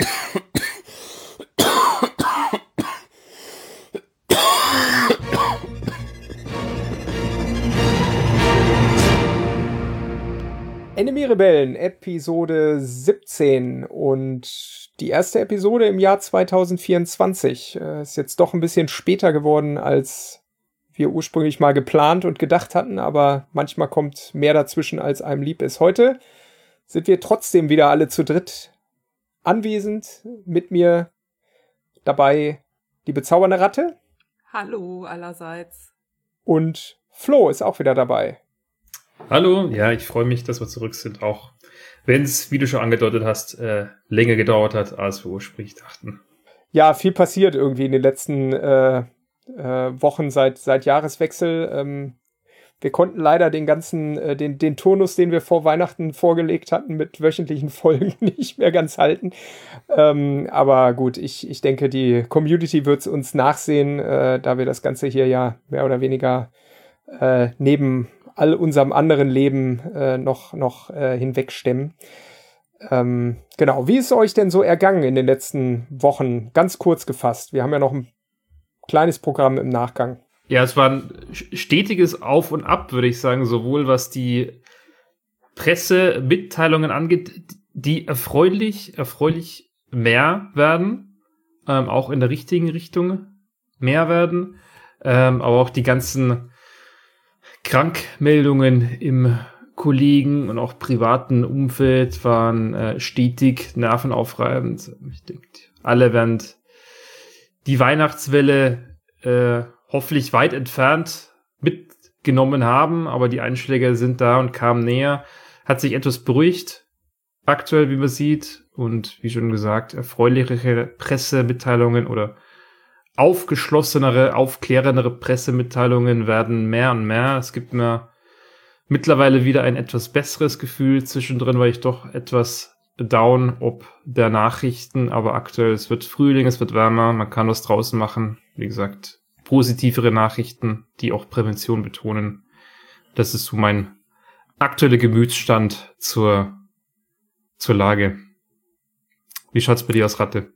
Enemy Rebellen, Episode 17 und die erste Episode im Jahr 2024. Ist jetzt doch ein bisschen später geworden, als wir ursprünglich mal geplant und gedacht hatten, aber manchmal kommt mehr dazwischen, als einem lieb ist. Heute sind wir trotzdem wieder alle zu dritt anwesend. Mit mir dabei die bezaubernde Ratte. Hallo allerseits. Und Flo ist auch wieder dabei. Hallo, ja, ich freue mich, dass wir zurück sind, auch wenn es, wie du schon angedeutet hast, länger gedauert hat, als wir ursprünglich dachten. Ja, viel passiert irgendwie in den letzten Wochen seit Jahreswechsel. Wir konnten leider den Turnus, den wir vor Weihnachten vorgelegt hatten, mit wöchentlichen Folgen nicht mehr ganz halten. Aber gut, ich denke, die Community wird es uns nachsehen, da wir das Ganze hier ja mehr oder weniger neben all unserem anderen Leben noch hinwegstemmen. Genau, wie ist euch denn so ergangen in den letzten Wochen? Ganz kurz gefasst. Wir haben ja noch ein kleines Programm im Nachgang. Ja, es war ein stetiges Auf und Ab, würde ich sagen, sowohl was die Pressemitteilungen angeht, die erfreulich mehr werden, auch in der richtigen Richtung mehr werden, aber auch die ganzen Krankmeldungen im Kollegen- und auch privaten Umfeld waren stetig nervenaufreibend. Ich denke, alle werden die Weihnachtswelle hoffentlich weit entfernt mitgenommen haben, aber die Einschläge sind da und kamen näher. Hat sich etwas beruhigt, aktuell, wie man sieht, und wie schon gesagt, erfreulichere Pressemitteilungen oder aufgeschlossenere, aufklärendere Pressemitteilungen werden mehr und mehr. Es gibt mir mittlerweile wieder ein etwas besseres Gefühl. Zwischendrin war ich doch etwas down ob der Nachrichten, aber aktuell, es wird Frühling, es wird wärmer, man kann was draußen machen. Wie gesagt, positivere Nachrichten, die auch Prävention betonen. Das ist so mein aktueller Gemütsstand zur Lage. Wie schaut's bei dir aus, Ratte?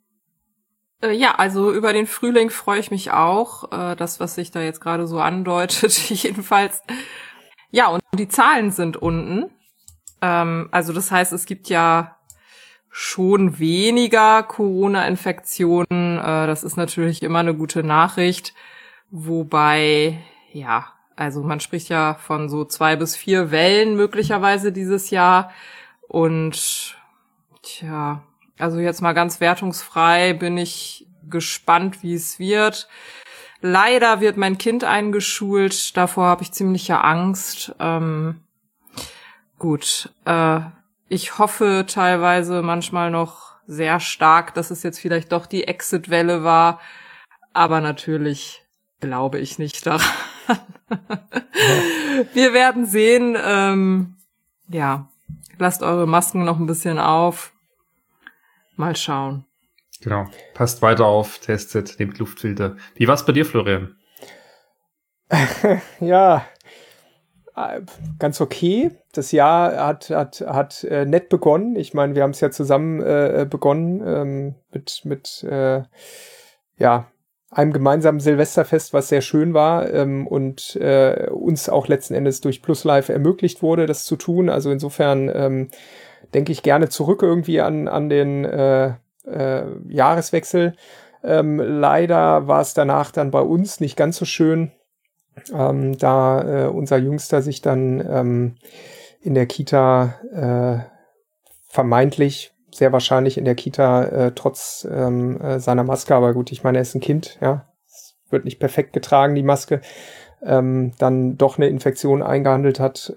Ja, also über den Frühling freue ich mich auch. Das, was sich da jetzt gerade so andeutet, jedenfalls. Ja, und die Zahlen sind unten. Also das heißt, es gibt ja schon weniger Corona-Infektionen. Das ist natürlich immer eine gute Nachricht. Wobei, ja, also man spricht ja von so 2 bis 4 Wellen möglicherweise dieses Jahr. Und tja, also jetzt mal ganz wertungsfrei bin ich gespannt, wie es wird. Leider wird mein Kind eingeschult, davor habe ich ziemliche Angst. Gut, ich hoffe teilweise manchmal noch sehr stark, dass es jetzt vielleicht doch die Exit-Welle war, aber natürlich glaube ich nicht daran. Wir werden sehen. Ja, lasst eure Masken noch ein bisschen auf. Mal schauen. Genau. Passt weiter auf, testet, nehmt Luftfilter. Wie war's bei dir, Florian? Ja, ganz okay. Das Jahr hat nett begonnen. Ich meine, wir haben es ja zusammen begonnen mit einem gemeinsamen Silvesterfest, was sehr schön war und uns auch letzten Endes durch Plus Live ermöglicht wurde, das zu tun. Also insofern denke ich gerne zurück irgendwie an den Jahreswechsel. Leider war es danach dann bei uns nicht ganz so schön, da unser Jüngster sich dann in der Kita vermeintlich, sehr wahrscheinlich in der Kita trotz seiner Maske, aber gut, ich meine, er ist ein Kind, ja, es wird nicht perfekt getragen, die Maske, dann doch eine Infektion eingehandelt hat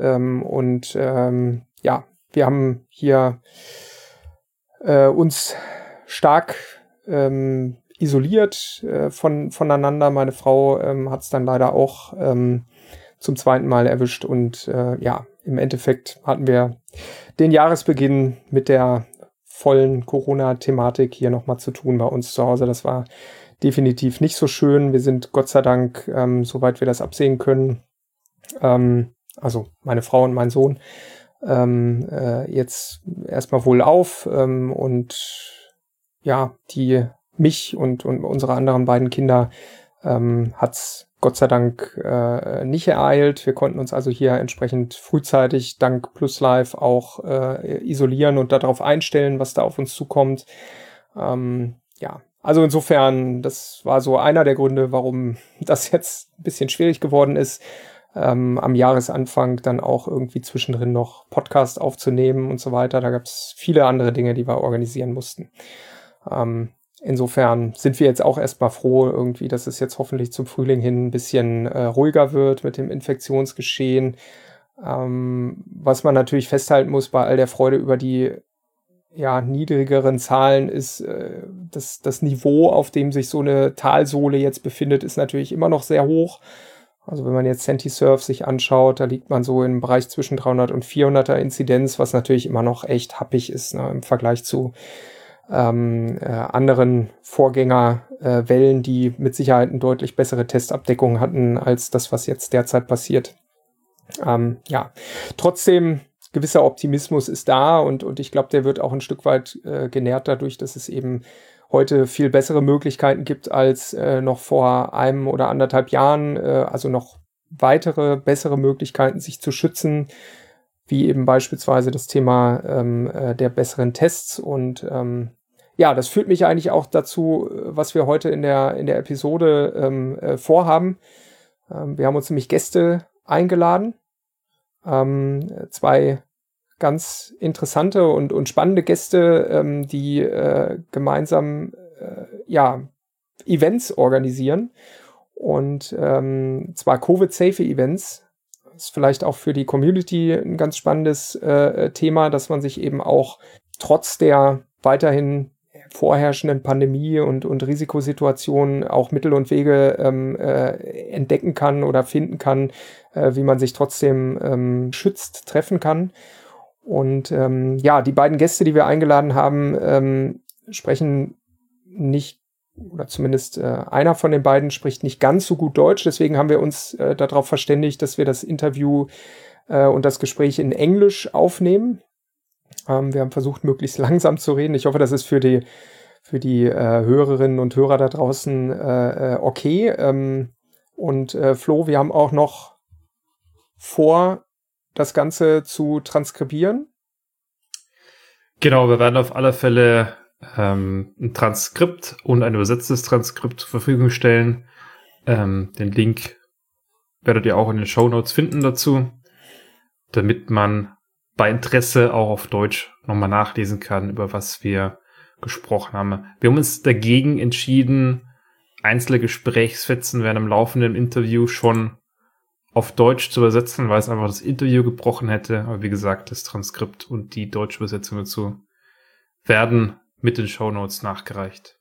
wir haben hier uns stark isoliert voneinander. Meine Frau hat es dann leider auch zum zweiten Mal erwischt und im Endeffekt hatten wir den Jahresbeginn mit der vollen Corona-Thematik hier nochmal zu tun bei uns zu Hause. Das war definitiv nicht so schön. Wir sind Gott sei Dank, soweit wir das absehen können, also meine Frau und mein Sohn, jetzt erstmal wohl auf und die mich und unsere anderen beiden Kinder hat's Gott sei Dank nicht ereilt. Wir konnten uns also hier entsprechend frühzeitig dank Plus Life auch isolieren und darauf einstellen, was da auf uns zukommt. Also insofern, das war so einer der Gründe, warum das jetzt ein bisschen schwierig geworden ist, am Jahresanfang dann auch irgendwie zwischendrin noch Podcast aufzunehmen und so weiter. Da gab es viele andere Dinge, die wir organisieren mussten. Insofern sind wir jetzt auch erstmal froh irgendwie, dass es jetzt hoffentlich zum Frühling hin ein bisschen ruhiger wird mit dem Infektionsgeschehen. Was man natürlich festhalten muss bei all der Freude über die niedrigeren Zahlen ist, das Niveau, auf dem sich so eine Talsohle jetzt befindet, ist natürlich immer noch sehr hoch. Also wenn man jetzt Centisurf sich anschaut, da liegt man so im Bereich zwischen 300 und 400er Inzidenz, was natürlich immer noch echt happig ist, ne, im Vergleich zu anderen Vorgängerwellen, die mit Sicherheit eine deutlich bessere Testabdeckung hatten als das, was jetzt derzeit passiert. Trotzdem, gewisser Optimismus ist da und ich glaube, der wird auch ein Stück weit genährt dadurch, dass es eben heute viel bessere Möglichkeiten gibt als noch vor einem oder anderthalb Jahren, also noch weitere, bessere Möglichkeiten, sich zu schützen, wie eben beispielsweise das Thema der besseren Tests. Und das führt mich eigentlich auch dazu, was wir heute in der Episode vorhaben. Wir haben uns nämlich Gäste eingeladen, 2 ganz interessante und spannende Gäste, die gemeinsam Events organisieren, und zwar Covid-safe Events. Ist vielleicht auch für die Community ein ganz spannendes Thema, dass man sich eben auch trotz der weiterhin vorherrschenden Pandemie und Risikosituationen auch Mittel und Wege entdecken kann oder finden kann, wie man sich trotzdem schützt, treffen kann. Und die beiden Gäste, die wir eingeladen haben, sprechen nicht, oder zumindest einer von den beiden spricht nicht ganz so gut Deutsch. Deswegen haben wir uns darauf verständigt, dass wir das Interview und das Gespräch in Englisch aufnehmen. Wir haben versucht, möglichst langsam zu reden. Ich hoffe, das ist für die Hörerinnen und Hörer da draußen okay. Flo, wir haben auch noch vor, das Ganze zu transkribieren. Genau, wir werden auf alle Fälle ein Transkript und ein übersetztes Transkript zur Verfügung stellen. Den Link werdet ihr auch in den Shownotes finden dazu, damit man bei Interesse auch auf Deutsch nochmal nachlesen kann, über was wir gesprochen haben. Wir haben uns dagegen entschieden, einzelne Gesprächsfetzen während im laufenden Interview schon auf Deutsch zu übersetzen, weil es einfach das Interview gebrochen hätte. Aber wie gesagt, das Transkript und die deutsche Übersetzung dazu werden mit den Shownotes nachgereicht.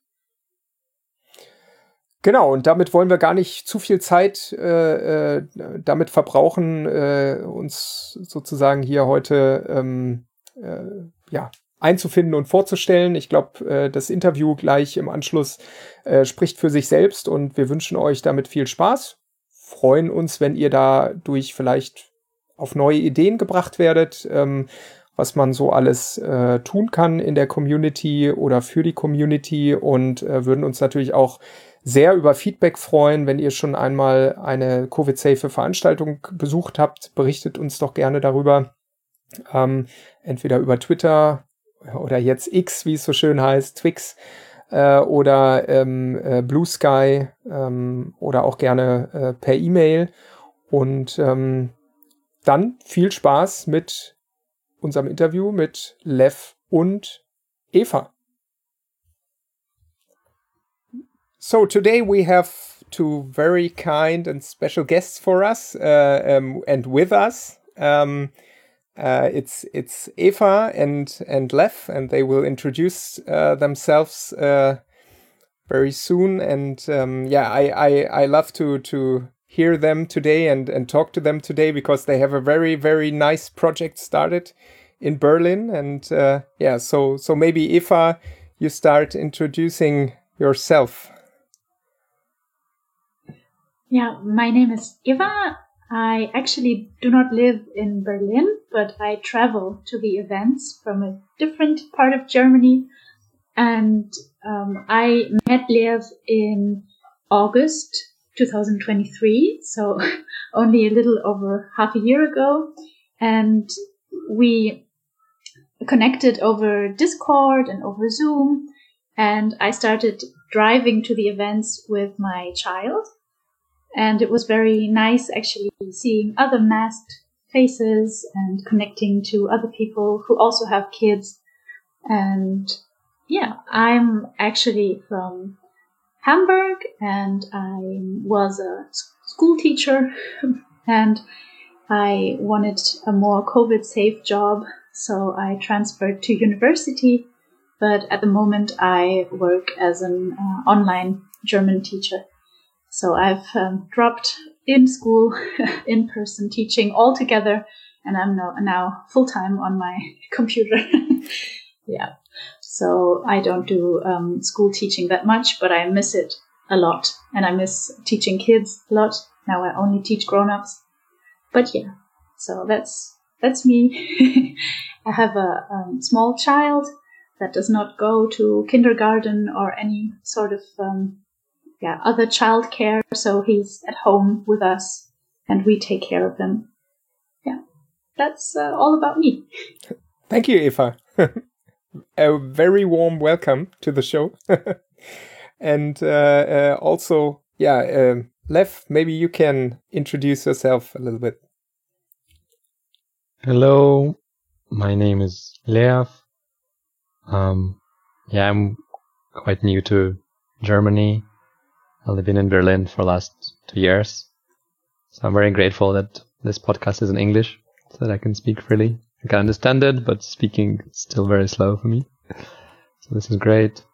Genau, und damit wollen wir gar nicht zu viel Zeit damit verbrauchen, uns sozusagen hier heute einzufinden und vorzustellen. Ich glaube, das Interview gleich im Anschluss spricht für sich selbst und wir wünschen euch damit viel Spaß. Freuen uns, wenn ihr dadurch vielleicht auf neue Ideen gebracht werdet, was man so alles tun kann in der Community oder für die Community, und würden uns natürlich auch sehr über Feedback freuen, wenn ihr schon einmal eine Covid-safe Veranstaltung besucht habt. Berichtet uns doch gerne darüber, entweder über Twitter oder jetzt X, wie es so schön heißt, Twix, oder Blue Sky, oder auch gerne per E-Mail. Und dann viel Spaß mit unserem Interview mit Lev und Eva. So today we have 2 very kind and special guests for us and with us. It's Eva and Lev, and they will introduce themselves very soon. And I love to hear them today and talk to them today, because they have a very, very nice project started in Berlin. And so maybe Eva, you start introducing yourself. Yeah, my name is Eva. I actually do not live in Berlin, but I travel to the events from a different part of Germany. And I met Lev in August 2023, so only a little over half a year ago. And we connected over Discord and over Zoom. And I started driving to the events with my child. And it was very nice actually seeing other masked faces and connecting to other people who also have kids. And yeah, I'm actually from Hamburg and I was a school teacher and I wanted a more COVID-safe job, so I transferred to university. But at the moment I work as an online German teacher. So I've dropped in school, in-person teaching altogether, and I'm now full-time on my computer. Yeah. So I don't do school teaching that much, but I miss it a lot. And I miss teaching kids a lot. Now I only teach grown-ups. But yeah, so that's me. I have a small child that does not go to kindergarten or any sort of other childcare. So he's at home with us and we take care of him. Yeah, that's all about me. Thank you, Eva. A very warm welcome to the show. And also, Lev, maybe you can introduce yourself a little bit. Hello, my name is Lev. I'm quite new to Germany. I've been in Berlin for the last 2 years. So I'm very grateful that this podcast is in English so that I can speak freely. I can understand it, but speaking is still very slow for me. So this is great.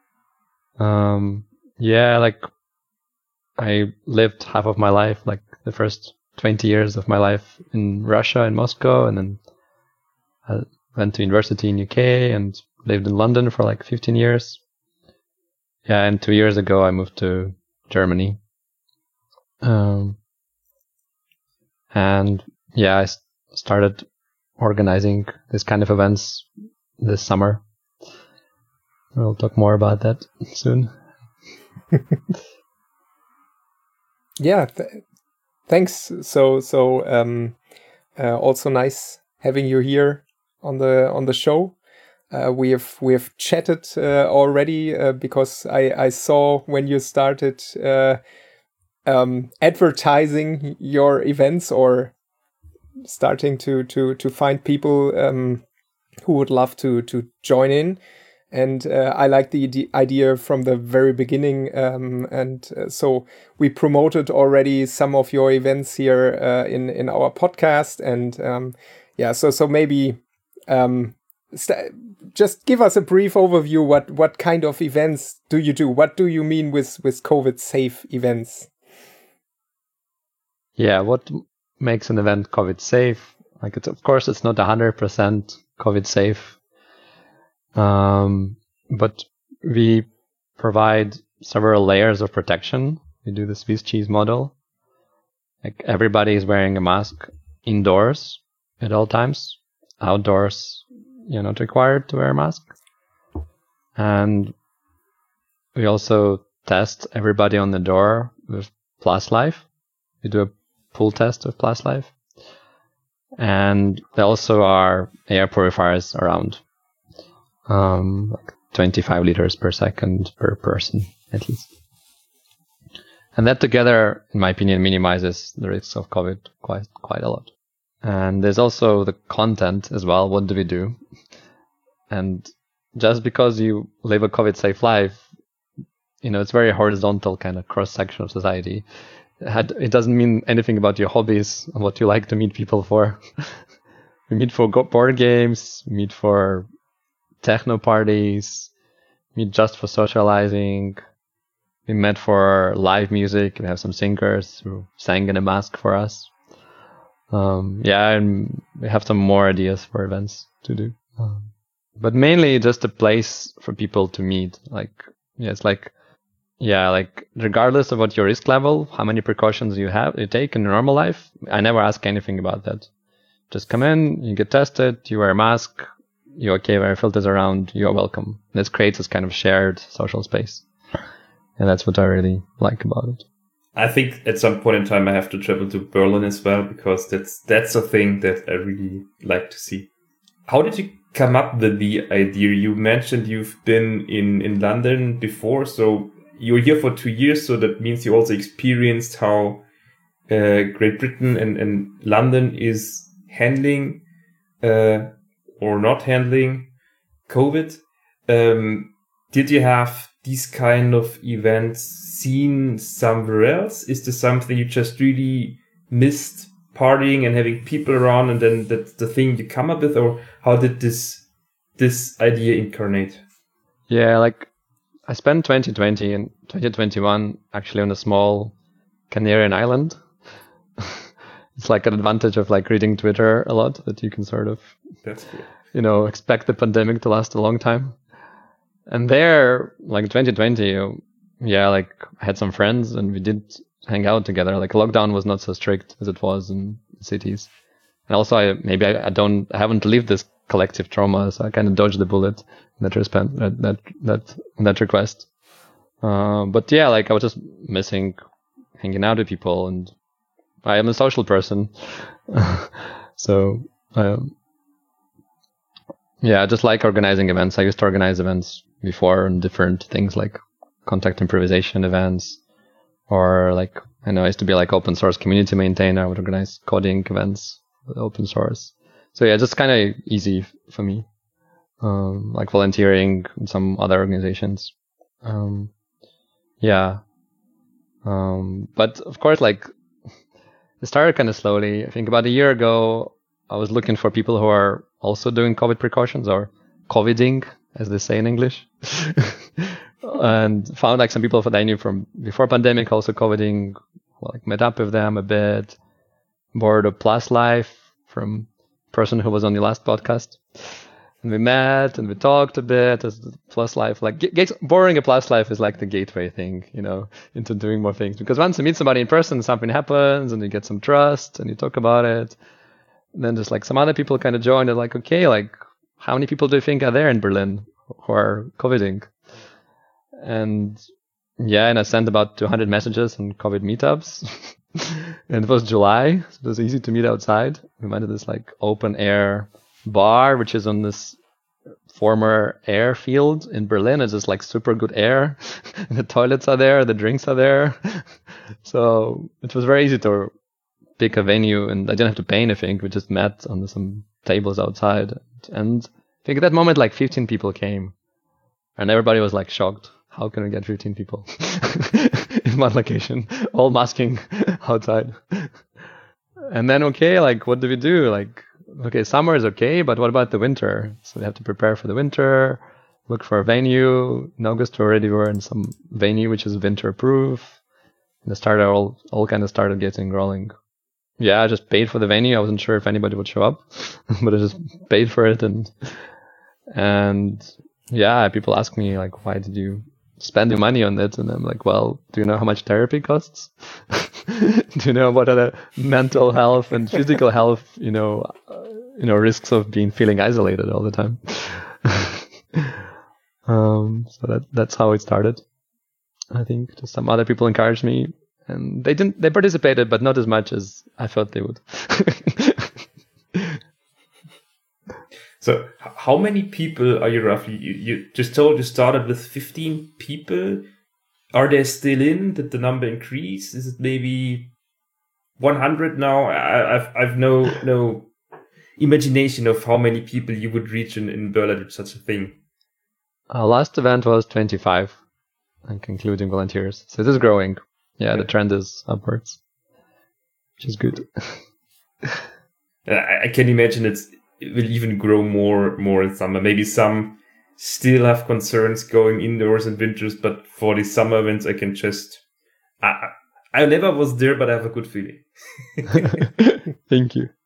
I lived half of my life, like the first 20 years of my life in Russia, in Moscow, and then I went to university in UK and lived in London for like 15 years. Yeah, and 2 years ago I moved to Germany. I started organizing this kind of events this summer. We'll talk more about that soon. Yeah, thanks. So also nice having you here on the show. We have chatted already because I saw when you started advertising your events or starting to find people who would love to join in. And I like the idea from the very beginning. So we promoted already some of your events here in our podcast. And so maybe just give us a brief overview. What kind of events do you do? What do you mean with COVID safe events? Yeah, what makes an event COVID safe? Like, of course, it's not 100% COVID safe. But we provide several layers of protection. We do the Swiss cheese model. Like, everybody is wearing a mask indoors at all times. Outdoors, you're not required to wear a mask. And we also test everybody on the door with Pluslife. We do a full test of Pluslife. And there also are air purifiers around. Like 25 liters per second per person, at least. And that together, in my opinion, minimizes the risks of COVID quite a lot. And there's also the content as well. What do we do? And just because you live a COVID-safe life, it's very horizontal kind of cross-section of society. It doesn't mean anything about your hobbies and what you like to meet people for. We meet for board games, we meet for techno parties, meet just for socializing. We met for live music. We have some singers who sang in a mask for us. And we have some more ideas for events to do. But mainly just a place for people to meet. Regardless of what your risk level, how many precautions you take in normal life, I never ask anything about that. Just come in, you get tested, you wear a mask, you're okay, where filters around, you're welcome. This creates this kind of shared social space. And that's what I really like about it. I think at some point in time I have to travel to Berlin as well, because that's a thing that I really like to see. How did you come up with the idea? You mentioned you've been in London before, so you're here for 2 years, so that means you also experienced how Great Britain and London is handling or not handling COVID. Did you have these kind of events seen somewhere else? Is this something you just really missed, partying and having people around, and then that's the thing you come up with? Or how did this idea incarnate? Yeah, like I spent 2020 and 2021 actually on a small Canarian island. It's like an advantage of like reading Twitter a lot, that you can sort of, that's cool. Expect the pandemic to last a long time. And there, like 2020, like I had some friends and we did hang out together. Like lockdown was not so strict as it was in cities. And also I haven't lived this collective trauma, so I kind of dodged the bullet in that respect, that request. But yeah, like I was just missing hanging out with people, and I am a social person. So, I just like organizing events. I used to organize events before and different things like contact improvisation events, or like, I used to be like open source community maintainer. I would organize coding events with open source. So yeah, just kind of easy for me. Like volunteering in some other organizations. But of course, like it started kind of slowly. I think about a year ago, I was looking for people who are also doing COVID precautions, or COVIDing, as they say in English. And found like some people that I knew from before pandemic also COVIDing, like met up with them a bit. Borrowed a Plus Life from a person who was on the last podcast. And we met and we talked a bit as the Plus Life, like borrowing a Plus Life is like the gateway thing, into doing more things. Because once you meet somebody in person, something happens and you get some trust and you talk about it. And then just like some other people kind of joined and like, okay, like how many people do you think are there in Berlin who are COVIDing? And I sent about 200 messages on COVID meetups. And it was July, so it was easy to meet outside. We went to this like open air bar, which is on this former airfield in Berlin. It's just like super good air. The toilets are there, the drinks are there. So it was very easy to pick a venue, and I didn't have to pay anything. We just met on some tables outside. And I think at that moment, like 15 people came, and everybody was like shocked. How can we get 15 people in one location, all masking outside? And then, okay, like, what do we do? Like, okay, summer is okay, but what about the winter? So we have to prepare for the winter, look for a venue. In August, we already were in some venue which is winter proof. And the starter all kind of started getting rolling. Yeah, I just paid for the venue. I wasn't sure if anybody would show up, but I just paid for it. And yeah, people ask me like, why did you spend your money on it? And I'm like, well, do you know how much therapy costs? Do you know what are the mental health and physical health, risks of feeling isolated all the time? So that's how it started. I think just some other people encouraged me, and they participated, but not as much as I thought they would. So how many people are you roughly? You just told you started with 15 people. Are they still in? Did the number increase? Is it maybe 100 now? I've no imagination of how many people you would reach in Berlin with such a thing. Our last event was 25, including volunteers. So it is growing. Yeah, the trend is upwards, which is good. I can imagine it will even grow more in summer. Maybe some still have concerns going indoors in winters, but for the summer events, I can just... I never was there, but I have a good feeling. Thank you.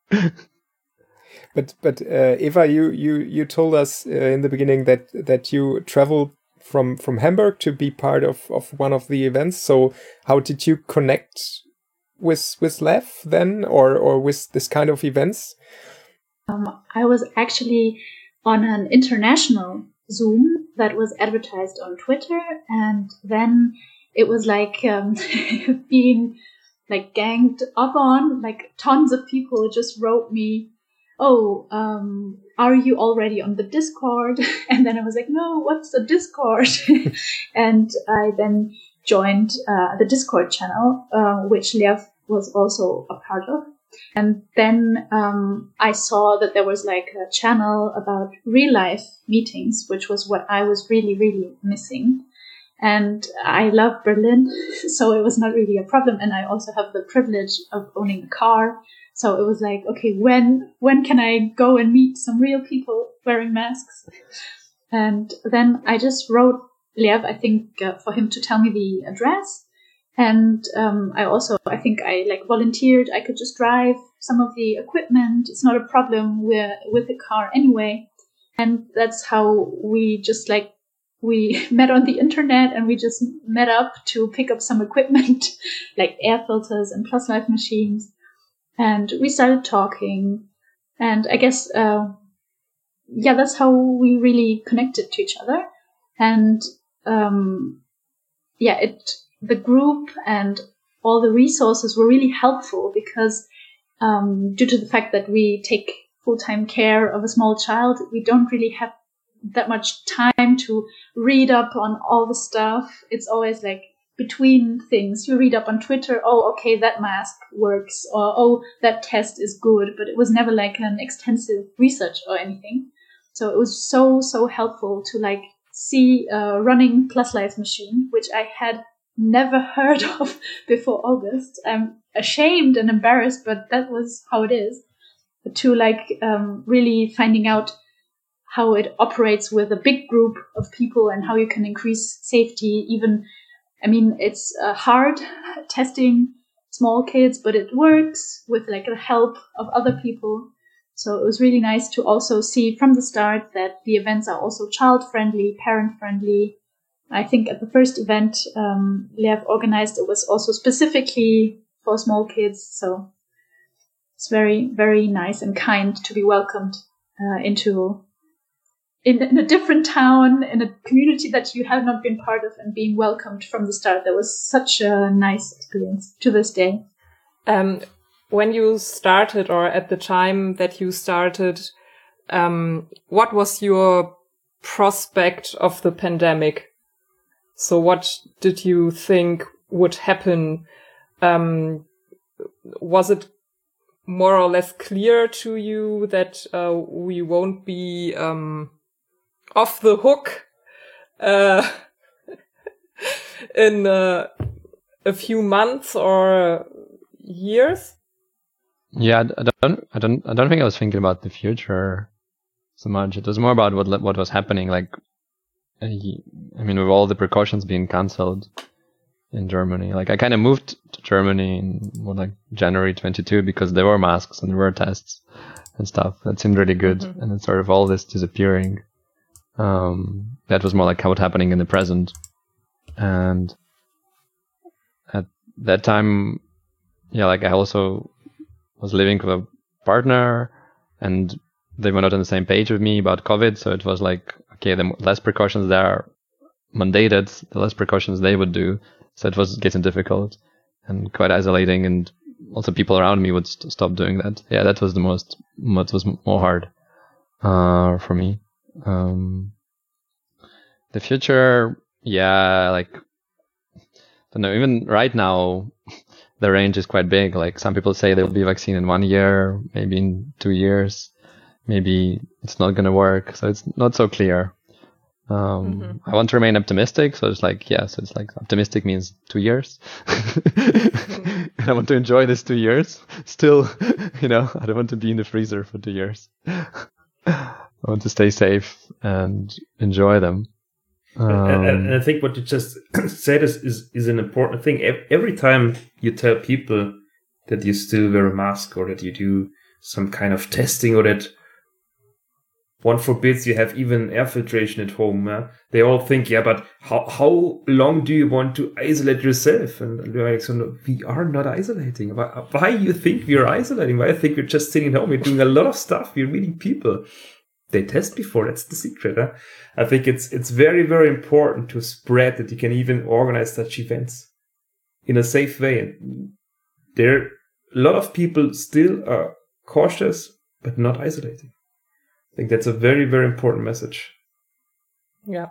But Eva, you told us in the beginning that you traveled from Hamburg to be part of one of the events. So how did you connect with Lev then, or with this kind of events? I was actually on an international Zoom that was advertised on Twitter, and then it was like being like ganged up on. Like tons of people just wrote me, "Oh, are you already on the Discord?" And then I was like, "No, what's the Discord?" And I then joined the Discord channel, which Lev was also a part of. And then I saw that there was like a channel about real life meetings, which was what I was really, really missing. And I love Berlin, so it was not really a problem. And I also have the privilege of owning a car. So it was like, okay, when can I go and meet some real people wearing masks? And then I just wrote Lev, I think, for him to tell me the address. And I think I like volunteered. I could just drive some of the equipment. It's not a problem. We're with a car anyway. And that's how we met on the internet, and we just met up to pick up some equipment, like air filters and Pluslife machines. And we started talking. And I guess, that's how we really connected to each other. And the group and all the resources were really helpful because due to the fact that we take full-time care of a small child, we don't really have that much time to read up on all the stuff. It's always like between things. You read up on Twitter, oh, okay, that mask works, or oh, that test is good, but it was never like an extensive research or anything. So it was so, so helpful to like see a running Pluslife machine, which I had never heard of before August. I'm ashamed and embarrassed, but that was how it is. To like really finding out how it operates with a big group of people and how you can increase safety. Even, I mean, it's hard testing small kids, but it works with like the help of other people. So it was really nice to also see from the start that the events are also child-friendly, parent-friendly. I think at the first event Lev organized, it was also specifically for small kids. So it's very, very nice and kind to be welcomed in a different town, in a community that you have not been part of, and being welcomed from the start. That was such a nice experience to this day. When you started, or at the time that you started, what was your prospect of the pandemic? So what did you think would happen? Was it more or less clear to you that we won't be off the hook in a few months or years? Yeah, I don't think I was thinking about the future so much. It was more about what was happening. Like, I mean, with all the precautions being cancelled in Germany, like I kind of moved to Germany in January 22 because there were masks and there were tests and stuff. That seemed really good, and then sort of all this disappearing. That was more like what happening in the present, and at that time, like I also was living with a partner, and they were not on the same page with me about COVID. So it was like, okay, the less precautions they are mandated, the less precautions they would do. So it was getting difficult and quite isolating, and also people around me would stop doing that. Yeah, that was what was more hard for me. The future, like, I don't know, even right now, the range is quite big. Like some people say there will be vaccine in 1 year, maybe in 2 years, maybe it's not going to work. So it's not so clear. I want to remain optimistic. So it's like, so it's like optimistic means 2 years. And I want to enjoy this 2 years still, I don't want to be in the freezer for 2 years. I want to stay safe and enjoy them. And I think what you just said is an important thing. Every time you tell people that you still wear a mask or that you do some kind of testing or that one forbids you have even air filtration at home, they all think, but how long do you want to isolate yourself? And we're like, so no, we are not isolating. Why you think we are isolating? Why you think we're just sitting at home? We're doing a lot of stuff. We're meeting people. they test before. That's the secret. Huh? I think it's very, very important to spread that you can even organize such events in a safe way. And a lot of people still are cautious, but not isolating. I think that's a very, very important message. Yeah.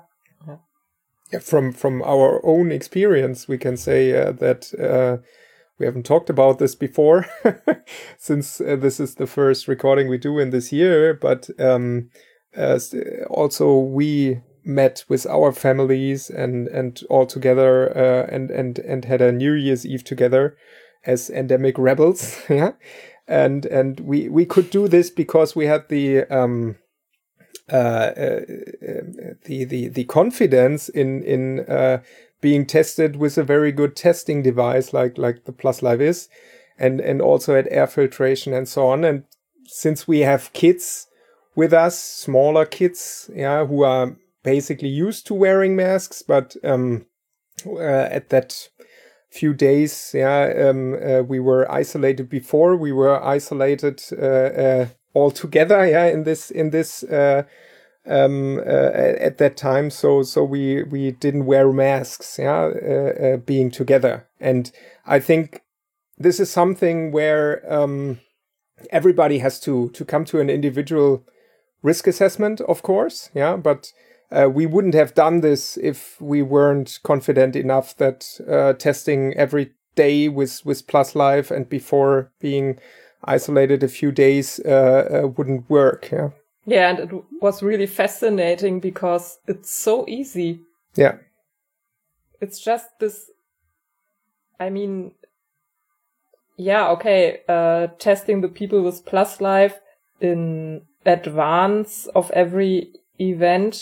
From our own experience, we can say that we haven't talked about this before, since this is the first recording we do in this year. But also we met with our families and all together and had a New Year's Eve together as endemic rebels. Yeah, and we could do this because we had the confidence in being tested with a very good testing device like the PlusLive is, and also at air filtration and so on. And since we have kids with us, smaller kids, who are basically used to wearing masks, but at that few days, we were isolated before. We were isolated all together, in this at that time, so we didn't wear masks, being together. And I think this is something where everybody has to come to an individual risk assessment, of course, but we wouldn't have done this if we weren't confident enough that testing every day with PlusLive and before being isolated a few days wouldn't work. Yeah, and it was really fascinating because it's so easy. Yeah. It's just this, I mean, testing the people with PlusLive in advance of every event.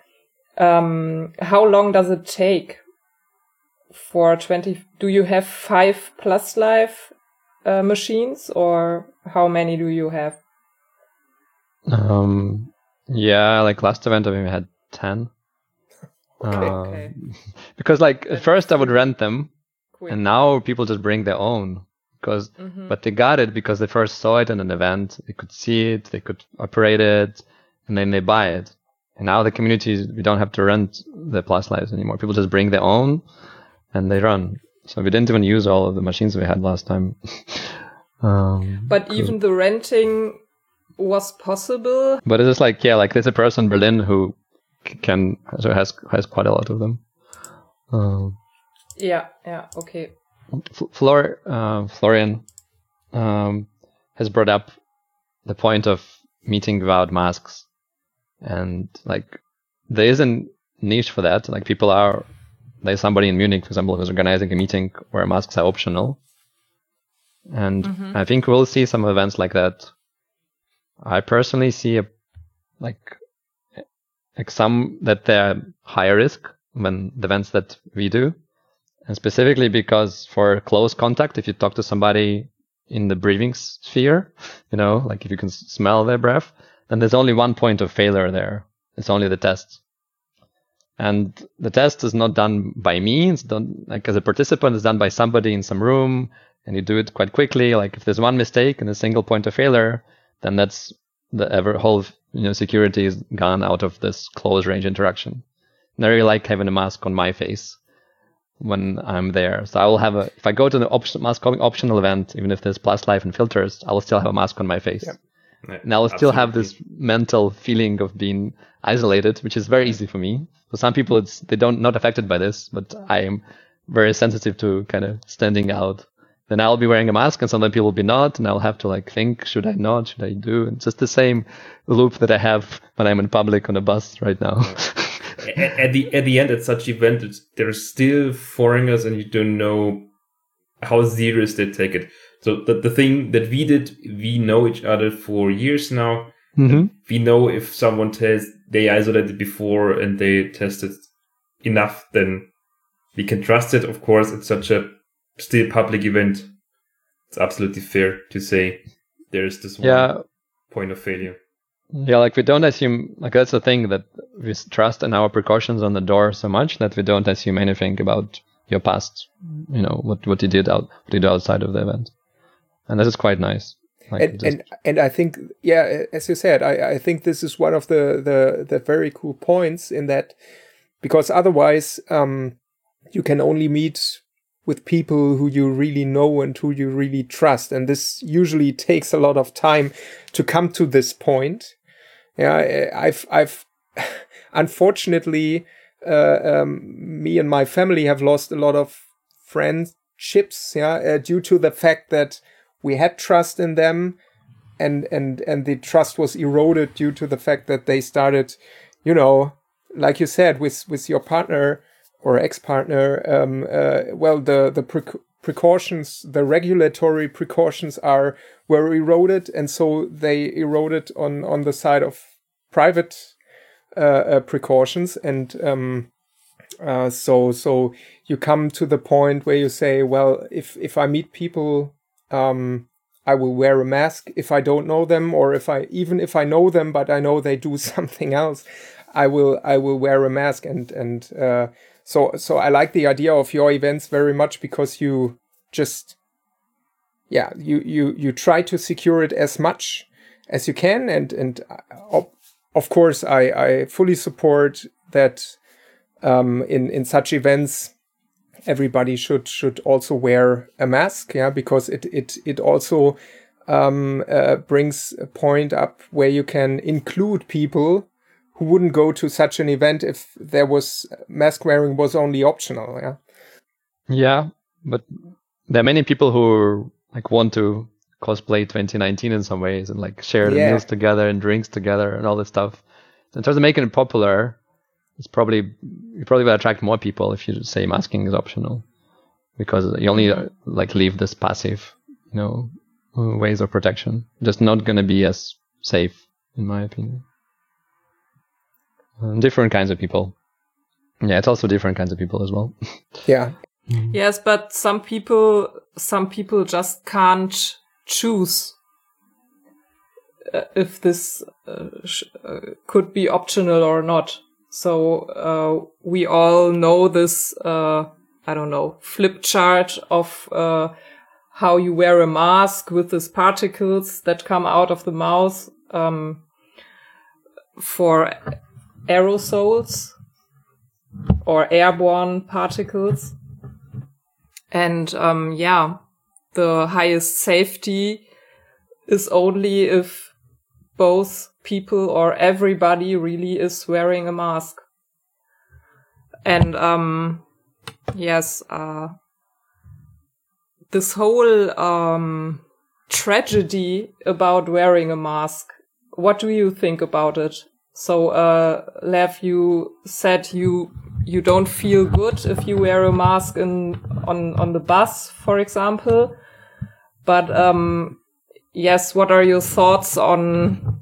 How long does it take for 20? Do you have 5 PlusLive machines, or how many do you have? Like last event I maybe had 10. Okay. Because at first I would rent them, and now people just bring their own. But they got it because they first saw it in an event, they could see it, they could operate it, and then they buy it. And now the community, we don't have to rent the PlusLives anymore. People just bring their own and they run. So we didn't even use all of the machines we had last time. But even the renting was possible. But it is there's a person in Berlin who has quite a lot of them. Okay. Florian has brought up the point of meeting without masks. And there is a niche for that. There's somebody in Munich, for example, who's organizing a meeting where masks are optional. And I think we'll see some events like that. I personally see some that they're higher risk than the events that we do. And specifically because for close contact, if you talk to somebody in the breathing sphere, if you can smell their breath, then there's only one point of failure there. It's only the test. And the test is not done by me. It's done as a participant, it's done by somebody in some room, and you do it quite quickly. If there's one mistake and a single point of failure, then that's the whole security is gone out of this close range interaction. And I really like having a mask on my face when I'm there. So I will have if I go to the mask optional event, even if there's PlusLive and filters, I will still have a mask on my face. Yeah. And I will still have this mental feeling of being isolated, which is very easy for me. For some people, they don't not affected by this, but I am very sensitive to kind of standing out. Then I'll be wearing a mask, and sometimes people will be not, and I'll have to think, should I not? Should I do? And it's just the same loop that I have when I'm in public on a bus right now. At the end, at such event, there's still foreigners, and you don't know how serious they take it. So the thing that we did, we know each other for years now. Mm-hmm. We know if someone they isolated before and they tested enough, then we can trust it. Of course, it's such a still public event. It's absolutely fair to say there is this one point of failure. Yeah, we don't assume, that's the thing, that we trust in our precautions on the door so much that we don't assume anything about your past, what you do outside of the event. And this is quite nice. And I think, as you said, I think this is one of the very cool points in that, because otherwise you can only meet with people who you really know and who you really trust, and this usually takes a lot of time to come to this point. Yeah, I've unfortunately, me and my family have lost a lot of friendships, due to the fact that we had trust in them, and the trust was eroded due to the fact that they started, like you said, with your partner or ex-partner, the precautions, the regulatory precautions were eroded, and so they eroded on the side of private precautions, and so you come to the point where you say, well, if I meet people, I will wear a mask. If I don't know them, or if I know them but I know they do something else, I will wear a mask, and so I like the idea of your events very much, because you just you try to secure it as much as you can, and of course I fully support that. In such events, everybody should also wear a mask, because it also brings a point up where you can include people who wouldn't go to such an event if mask wearing was only optional. Yeah, but there are many people who want to cosplay 2019 in some ways, and share the meals together and drinks together and all this stuff. In terms of making it popular, you probably will attract more people if you say masking is optional, because you only leave this passive, ways of protection. Just not going to be as safe, in my opinion. Different kinds of people. Yeah, it's also different kinds of people as well. Yeah. Yes, but some people just can't choose if this could be optional or not. So we all know this, flip chart of how you wear a mask with these particles that come out of the mouth for aerosols or airborne particles. And the highest safety is only if both people or everybody really is wearing a mask. And this whole tragedy about wearing a mask, what do you think about it? So Lev, you said you don't feel good if you wear a mask on the bus, for example. But yes, what are your thoughts on,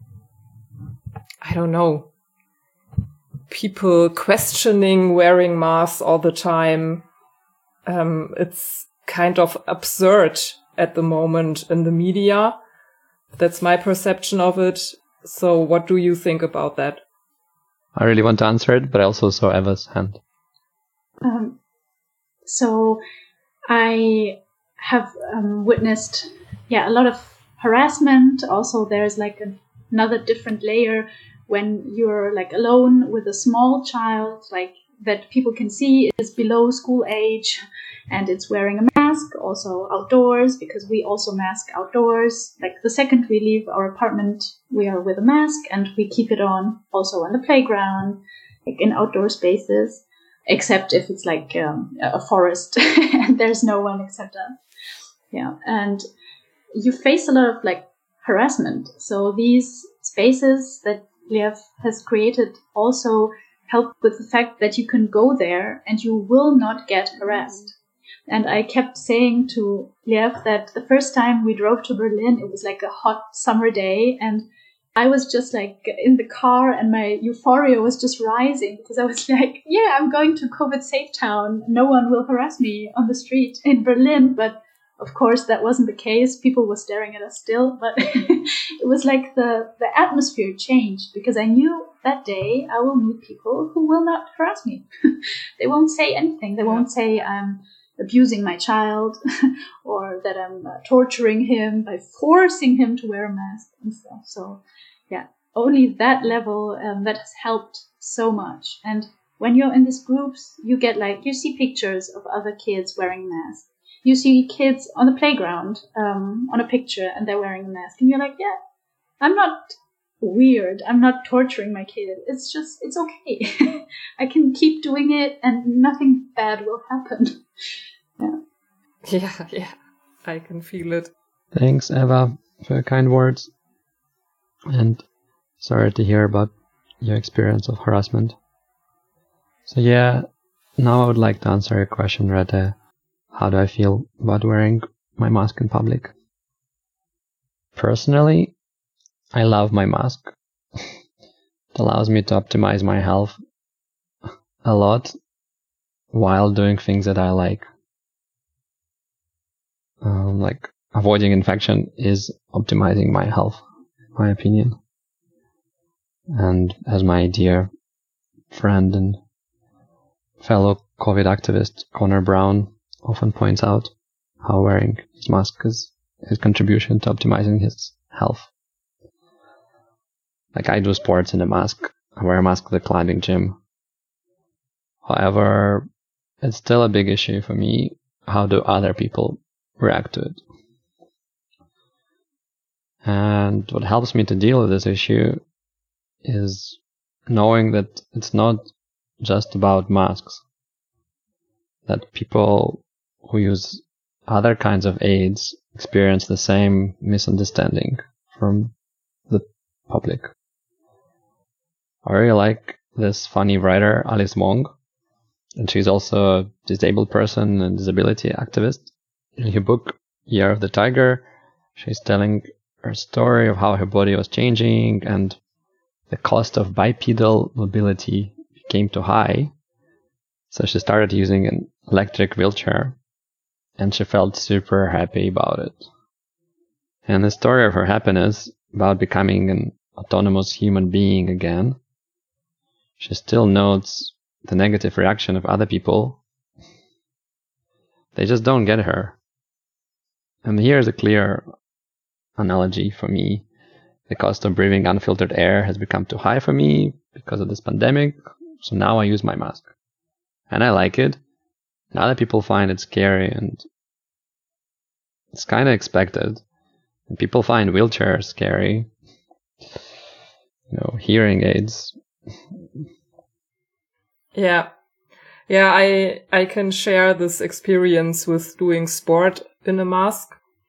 people questioning wearing masks all the time? It's kind of absurd at the moment in the media. That's my perception of it. So what do you think about that? I really want to answer it, but I also saw Eva's hand. So I have witnessed, a lot of harassment. Also, there's another different layer when you're alone with a small child, that people can see is below school age, and it's wearing a mask, also outdoors, because we also mask outdoors. The second we leave our apartment, we are with a mask, and we keep it on also on the playground, in outdoor spaces, except if it's a forest and there's no one except us. Yeah, and you face a lot of harassment. So these spaces that Lev has created also help with the fact that you can go there and you will not get harassed. And I kept saying to Lev that the first time we drove to Berlin, it was a hot summer day, and I was just in the car, and my euphoria was just rising, because I was I'm going to COVID safe town. No one will harass me on the street in Berlin. But of course, that wasn't the case. People were staring at us still, but it was the atmosphere changed, because I knew that day I will meet people who will not harass me. They won't say anything. They won't say I'm abusing my child or that I'm torturing him by forcing him to wear a mask and stuff. So yeah, only that level that has helped so much. And when you're in these groups, you get you see pictures of other kids wearing masks. You see kids on the playground on a picture and they're wearing a mask. And you're like, yeah, I'm not weird. I'm not torturing my kid. It's okay. I can keep doing it and nothing bad will happen. Yeah. I can feel it. Thanks, Eva, for your kind words. And sorry to hear about your experience of harassment. So yeah, now I would like to answer your question, Rete. How do I feel about wearing my mask in public? Personally, I love my mask. It allows me to optimize my health a lot while doing things that I like. Like avoiding infection is optimizing my health, in my opinion. And as my dear friend and fellow COVID activist Connor Brown often points out, how wearing his mask is his contribution to optimizing his health. Like I do sports in a mask. I wear a mask at the climbing gym. However, it's still a big issue for me. How do other people react to it? And what helps me to deal with this issue is knowing that it's not just about masks. That people who use other kinds of aids experience the same misunderstanding from the public. I really like this funny writer, Alice Wong, and she's also a disabled person and disability activist. In her book, Year of the Tiger, she's telling her story of how her body was changing and the cost of bipedal mobility became too high. So she started using an electric wheelchair and she felt super happy about it. And the story of her happiness about becoming an autonomous human being again, she still notes the negative reaction of other people. They just don't get her. And here's a clear analogy for me. The cost of breathing unfiltered air has become too high for me because of this pandemic, so now I use my mask. And I like it. And other people find it scary, and it's kind of expected. And people find wheelchairs scary. Hearing aids. Yeah, I can share this experience with doing sport in a mask.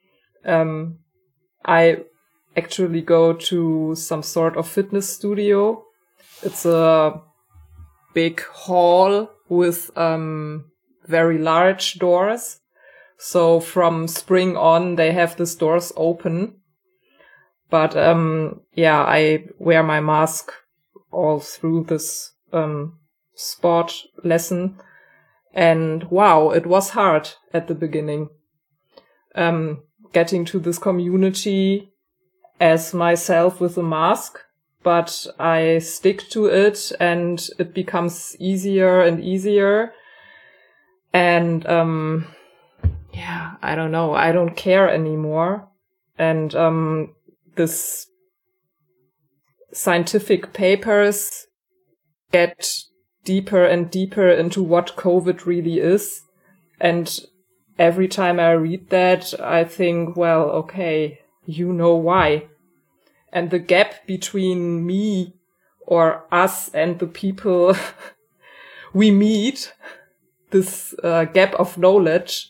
I actually go to some sort of fitness studio. It's a big hall with very large doors. So from spring on, they have these doors open. But I wear my mask all through this sport lesson. And wow, it was hard at the beginning. Getting to this community as myself with a mask, but I stick to it and it becomes easier and easier. And I don't know, I don't care anymore. And this scientific papers get deeper and deeper into what COVID really is. And every time I read that, I think, well, okay, you know why. And the gap between me or us and the people we meet, this gap of knowledge,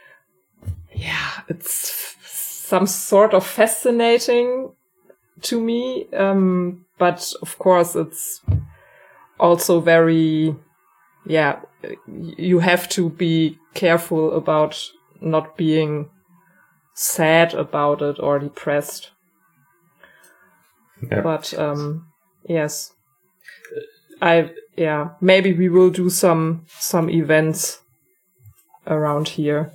it's some sort of fascinating to me. But of course, it's also very, you have to be careful about not being sad about it or depressed. Yep. But, yes, maybe we will do some events around here.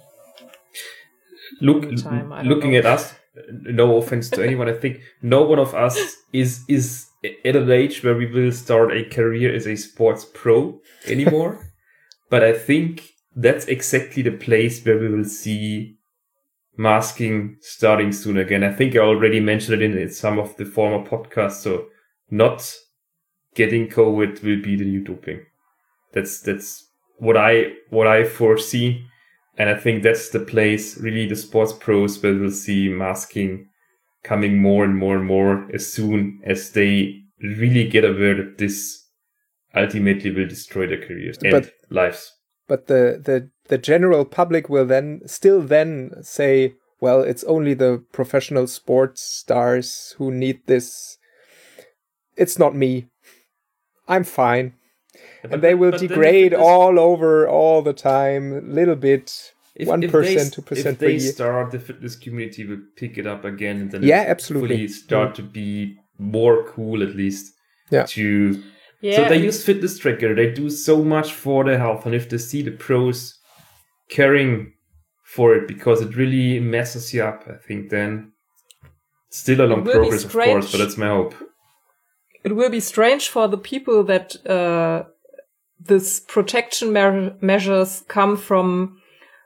Looking at us, no offense to anyone, I think no one of us is at an age where we will start a career as a sports pro anymore. But I think that's exactly the place where we will see masking starting soon again. I think I already mentioned it in some of the former podcasts. So not getting COVID will be the new doping. That's what I foresee. And I think that's the place, really, the sports pros, where we'll see masking coming more and more and more as soon as they really get aware that this ultimately will destroy their careers and lives. But the general public will then say, well, it's only the professional sports stars who need this. It's not me. I'm fine. And they will degrade all over all the time, little bit, 1%, 2% per year. If they start, the fitness community will pick it up again, and then absolutely start to be more cool, at least. Yeah. So they use fitness tracker. They do so much for their health, and if they see the pros caring for it because it really messes you up, I think then it's still a long progress, of course, but that's my hope. It will be strange for the people that this protection measures come from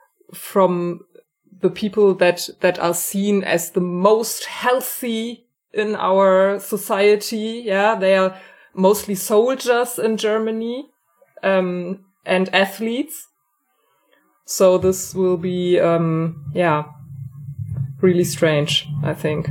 the people that are seen as the most healthy in our society. Yeah, they are mostly soldiers in Germany, and athletes. So this will be, really strange, I think.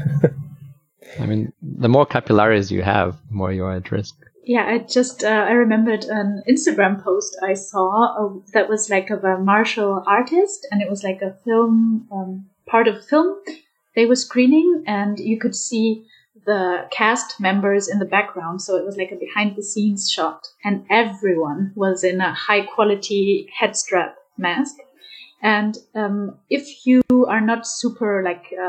I mean, the more capillaries you have, the more you are at risk. Yeah, I remembered an Instagram post I saw that was like of a martial artist, and it was like a film, part of a film they were screening, and you could see the cast members in the background. So it was like a behind the scenes shot, and everyone was in a high quality head strap mask. And if you are not super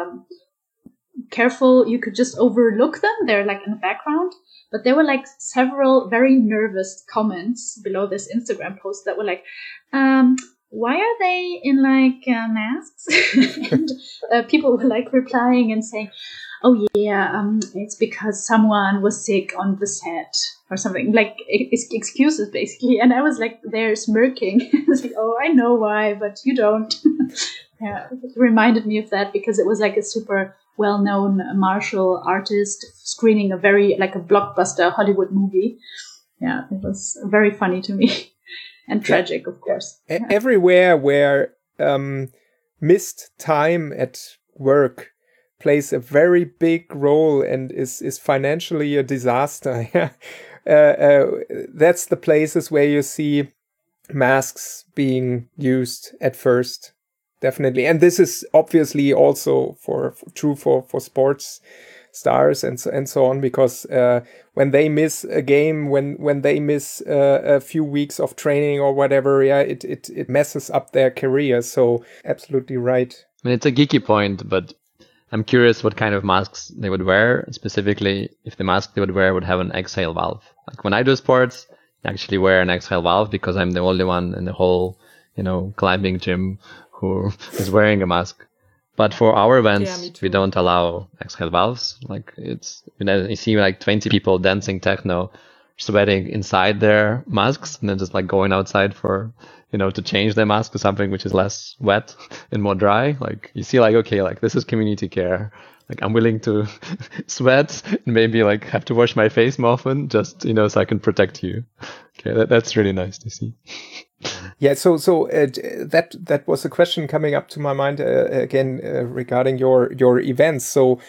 careful, you could just overlook them. They're like in the background. But there were like several very nervous comments below this Instagram post that were like, why are they in masks? And people were like replying and saying, oh yeah, it's because someone was sick on the set or something, like excuses basically. And I was like there smirking. I was like, oh, I know why, but you don't. Yeah, it reminded me of that because it was like a super well-known martial artist screening a very a blockbuster Hollywood movie. Yeah, it was very funny to me and tragic, of course. Everywhere where missed time at work plays a very big role and is financially a disaster. That's the places where you see masks being used at first. Definitely. And this is obviously also true for sports stars and so on, because when they miss a game, when they miss a few weeks of training or whatever, it messes up their career. So absolutely right. I mean, it's a geeky point, but I'm curious what kind of masks they would wear, specifically if the mask they would wear would have an exhale valve. Like when I do sports, I actually wear an exhale valve because I'm the only one in the whole, climbing gym who is wearing a mask. But for our events, we don't allow exhale valves. Like you see 20 people dancing techno, sweating inside their masks, and then just going outside for, to change their mask to something which is less wet and more dry. Like you see this is community care. Like I'm willing to sweat and maybe have to wash my face more often just, so I can protect you. Okay. That's really nice to see. Yeah, so that was a question coming up to my mind again regarding your events. So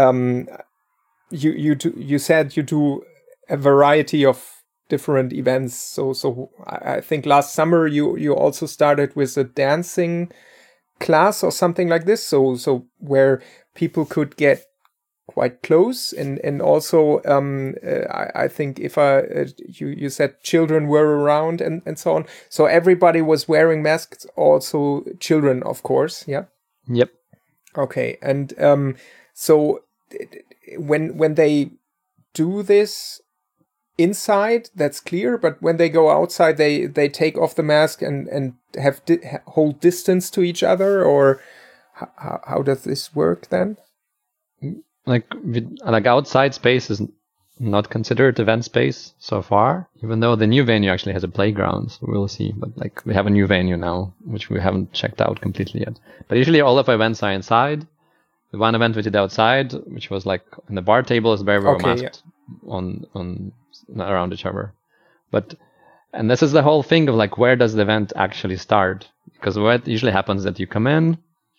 you said you do a variety of different events. So I think last summer you also started with a dancing class or something like this. So where people could get quite close, and also I think if you said children were around and so on, so everybody was wearing masks, also children, of course. Yeah. Yep. Okay, and so when they do this inside, that's clear, but when they go outside, they take off the mask and have hold distance to each other, or how does this work then? Outside space is not considered event space so far, even though the new venue actually has a playground. So we'll see. But like we have a new venue now, which we haven't checked out completely yet. But usually all of our events are inside. The one event we did outside, which was like in the bar tables where we were masked on around each other. And this is the whole thing of like, where does the event actually start? Because what usually happens is that you come in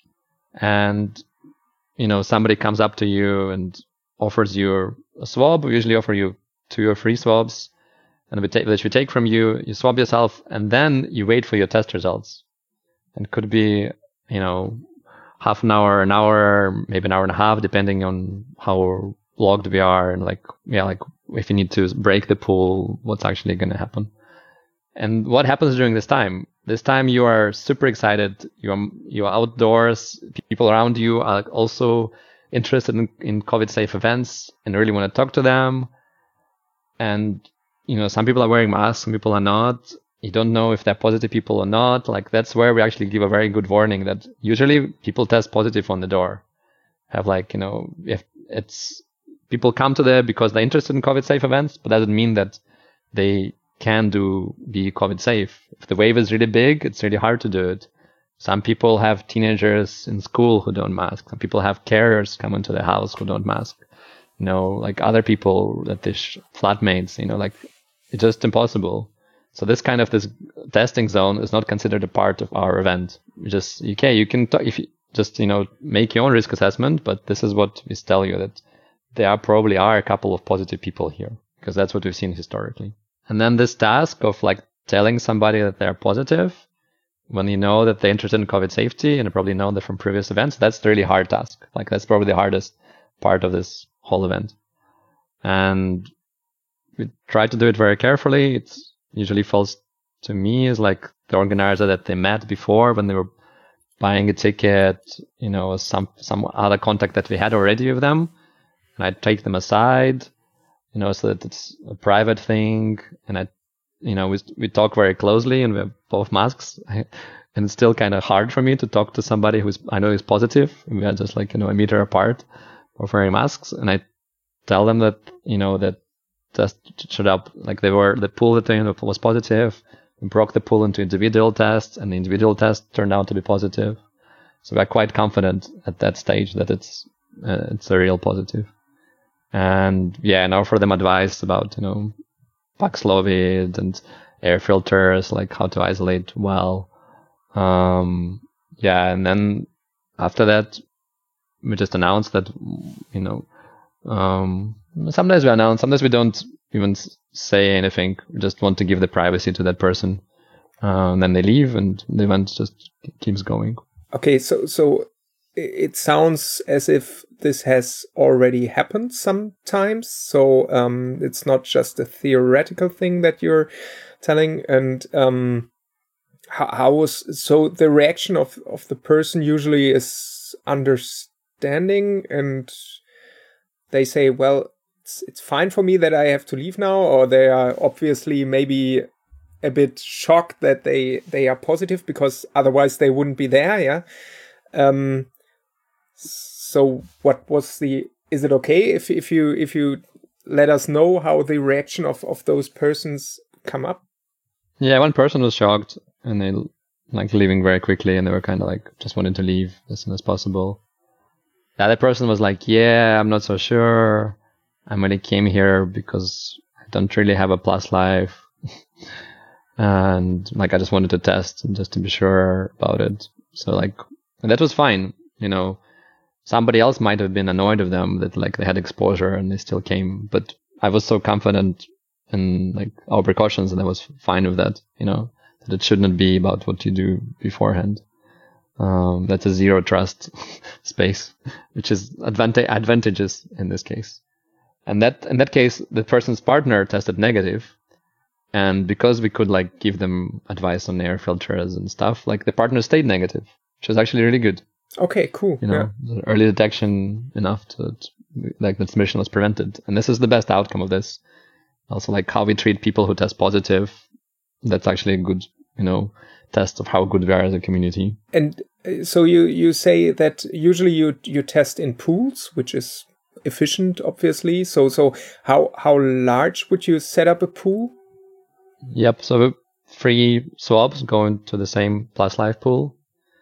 and, you know, somebody comes up to you and offers you a swab. We usually offer you 2 or 3 swabs, and which we take from you. You swab yourself, and then you wait for your test results. And it could be, you know, half an hour, maybe an hour and a half, depending on how logged we are, and like if you need to break the pool, what's actually going to happen. And what happens during this time? This time you are super excited. You are outdoors. People around you are also interested in COVID-safe events and really want to talk to them. And, you know, some people are wearing masks, some people are not. You don't know if they're positive people or not. Like, that's where we actually give a very good warning that usually people test positive on the door. Have like, you know, if it's people come to there because they're interested in COVID-safe events, but that doesn't mean that they can be COVID-safe. If the wave is really big, it's really hard to do it. Some people have teenagers in school who don't mask. Some people have carers come into their house who don't mask. You know, like other people that they flatmates, you know, like it's just impossible. So this testing zone is not considered a part of our event. You can talk, if you just, you know, make your own risk assessment, but this is what we tell you, that there probably are a couple of positive people here, because that's what we've seen historically. And then this task of like telling somebody that they're positive when you know that they're interested in COVID safety and you probably know that from previous events, that's the really hard task. Like that's probably the hardest part of this whole event. And we try to do it very carefully. It usually falls to me as like the organizer that they met before when they were buying a ticket, you know, some other contact that we had already with them. And I take them aside, you know, so that it's a private thing. And we talk very closely, and we have both masks. And it's still kind of hard for me to talk to somebody I know is positive. We are just like, you know, a meter apart of wearing masks. And I tell them that, you know, that test showed up, like the pool that they was positive. We broke the pool into individual tests, and the individual test turned out to be positive. So we're quite confident at that stage that it's a real positive. And yeah, and offer them advice about, you know, Paxlovid and air filters, like how to isolate well. And then after that, we just announce that, you know, sometimes we announce, sometimes we don't even say anything. We just want to give the privacy to that person. And then they leave, and the event just keeps going. Okay, so it sounds as if this has already happened sometimes. So it's not just a theoretical thing that you're telling. And so the reaction of the person usually is understanding, and they say, well, it's fine for me that I have to leave now, or they are obviously maybe a bit shocked that they are positive, because otherwise they wouldn't be there. Yeah. So what was is it okay if you let us know how the reaction of those persons come up? Yeah, one person was shocked, and they like leaving very quickly, and they were kind of like just wanting to leave as soon as possible. The other person was like, yeah, I'm not so sure. I really came here because I don't really have a plus life. And like, I just wanted to test and just to be sure about it. So like, and that was fine. You know, somebody else might have been annoyed with them that like they had exposure and they still came. But I was so confident in like our precautions, and I was fine with that, you know, that it shouldn't be about what you do beforehand. That's a zero trust space, which is advantageous in this case. And that in that case, the person's partner tested negative. And because we could like give them advice on air filters and stuff, like the partner stayed negative, which was actually really good. Okay, cool. You know, early detection enough to like the transmission was prevented. And this is the best outcome of this. Also, like how we treat people who test positive. That's actually a good, you know, test of how good we are as a community. And so you say that usually you test in pools, which is efficient, obviously. So how large would you set up a pool? Yep. So 3 swabs go into the same +Life pool.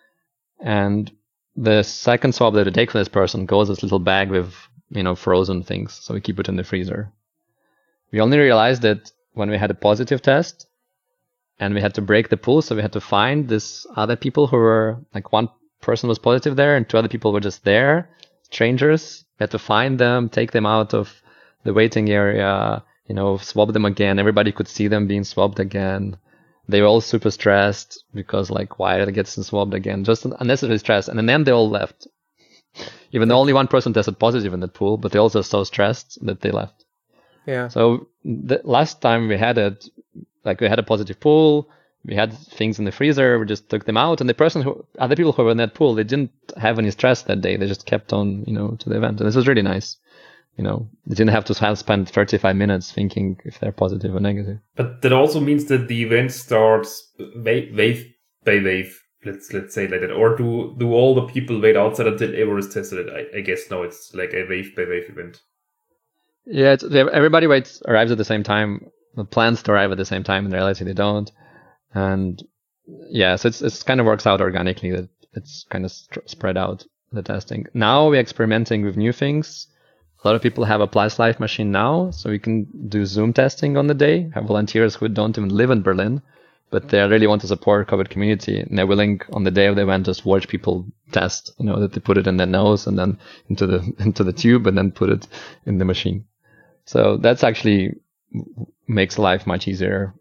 And the second swab that we take for this person goes this little bag with, frozen things. So we keep it in the freezer. We only realized that when we had a positive test and we had to break the pool. So we had to find this other people who were like, one person was positive there and 2 other people were just there, strangers. We had to find them, take them out of the waiting area, swab them again. Everybody could see them being swabbed again. They were all super stressed because like, why did I get swabbed again? Just unnecessary stress. And in the end, they all left. Even though only one person tested positive in the pool, but they also so stressed that they left. Yeah. So the last time we had it, like we had a positive pool, we had things in the freezer, we just took them out, and other people who were in that pool, they didn't have any stress that day. They just kept on, to the event. And this was really nice. They didn't have to spend 35 minutes thinking if they're positive or negative. But that also means that the event starts wave by wave. Let's say like that. Or do all the people wait outside until everyone is tested? I guess no, it's like a wave by wave event. Yeah, everybody arrives at the same time. The plans to arrive at the same time, in reality they don't. And yeah, so it's kind of works out organically that it's kind of spread out, the testing. Now we're experimenting with new things. A lot of people have a +Life machine now, so we can do Zoom testing on the day. Have volunteers who don't even live in Berlin, but they really want to support COVID community, and they're willing on the day of the event just watch people test. That they put it in their nose and then into the tube and then put it in the machine. So that's actually makes life much easier.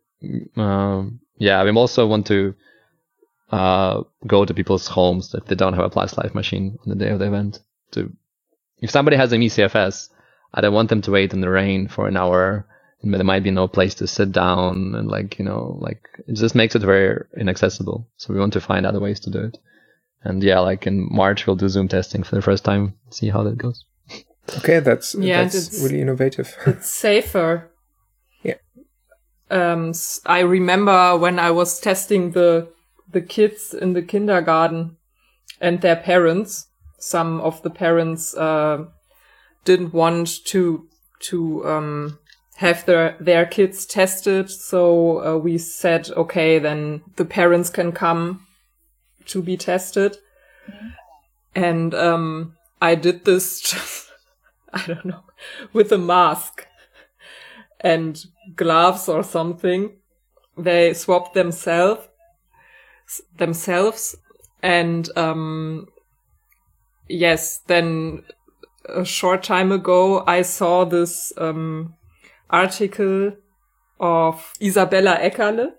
Yeah, we also want to go to people's homes if they don't have a +Life machine on the day of the event. If somebody has an ECFS, I don't want them to wait in the rain for an hour, and there might be no place to sit down, and it just makes it very inaccessible. So we want to find other ways to do it. And yeah, like in March, we'll do Zoom testing for the first time, see how that goes. Okay, that's really innovative. It's safer. Yeah. I remember when I was testing the kids in the kindergarten and their parents. Some of the parents didn't want to have their kids tested, so we said, okay, then the parents can come to be tested. And I did this just, I don't know, with a mask and gloves or something. They swabbed themselves, and yes, then a short time ago, I saw this article of Isabella Eckerle.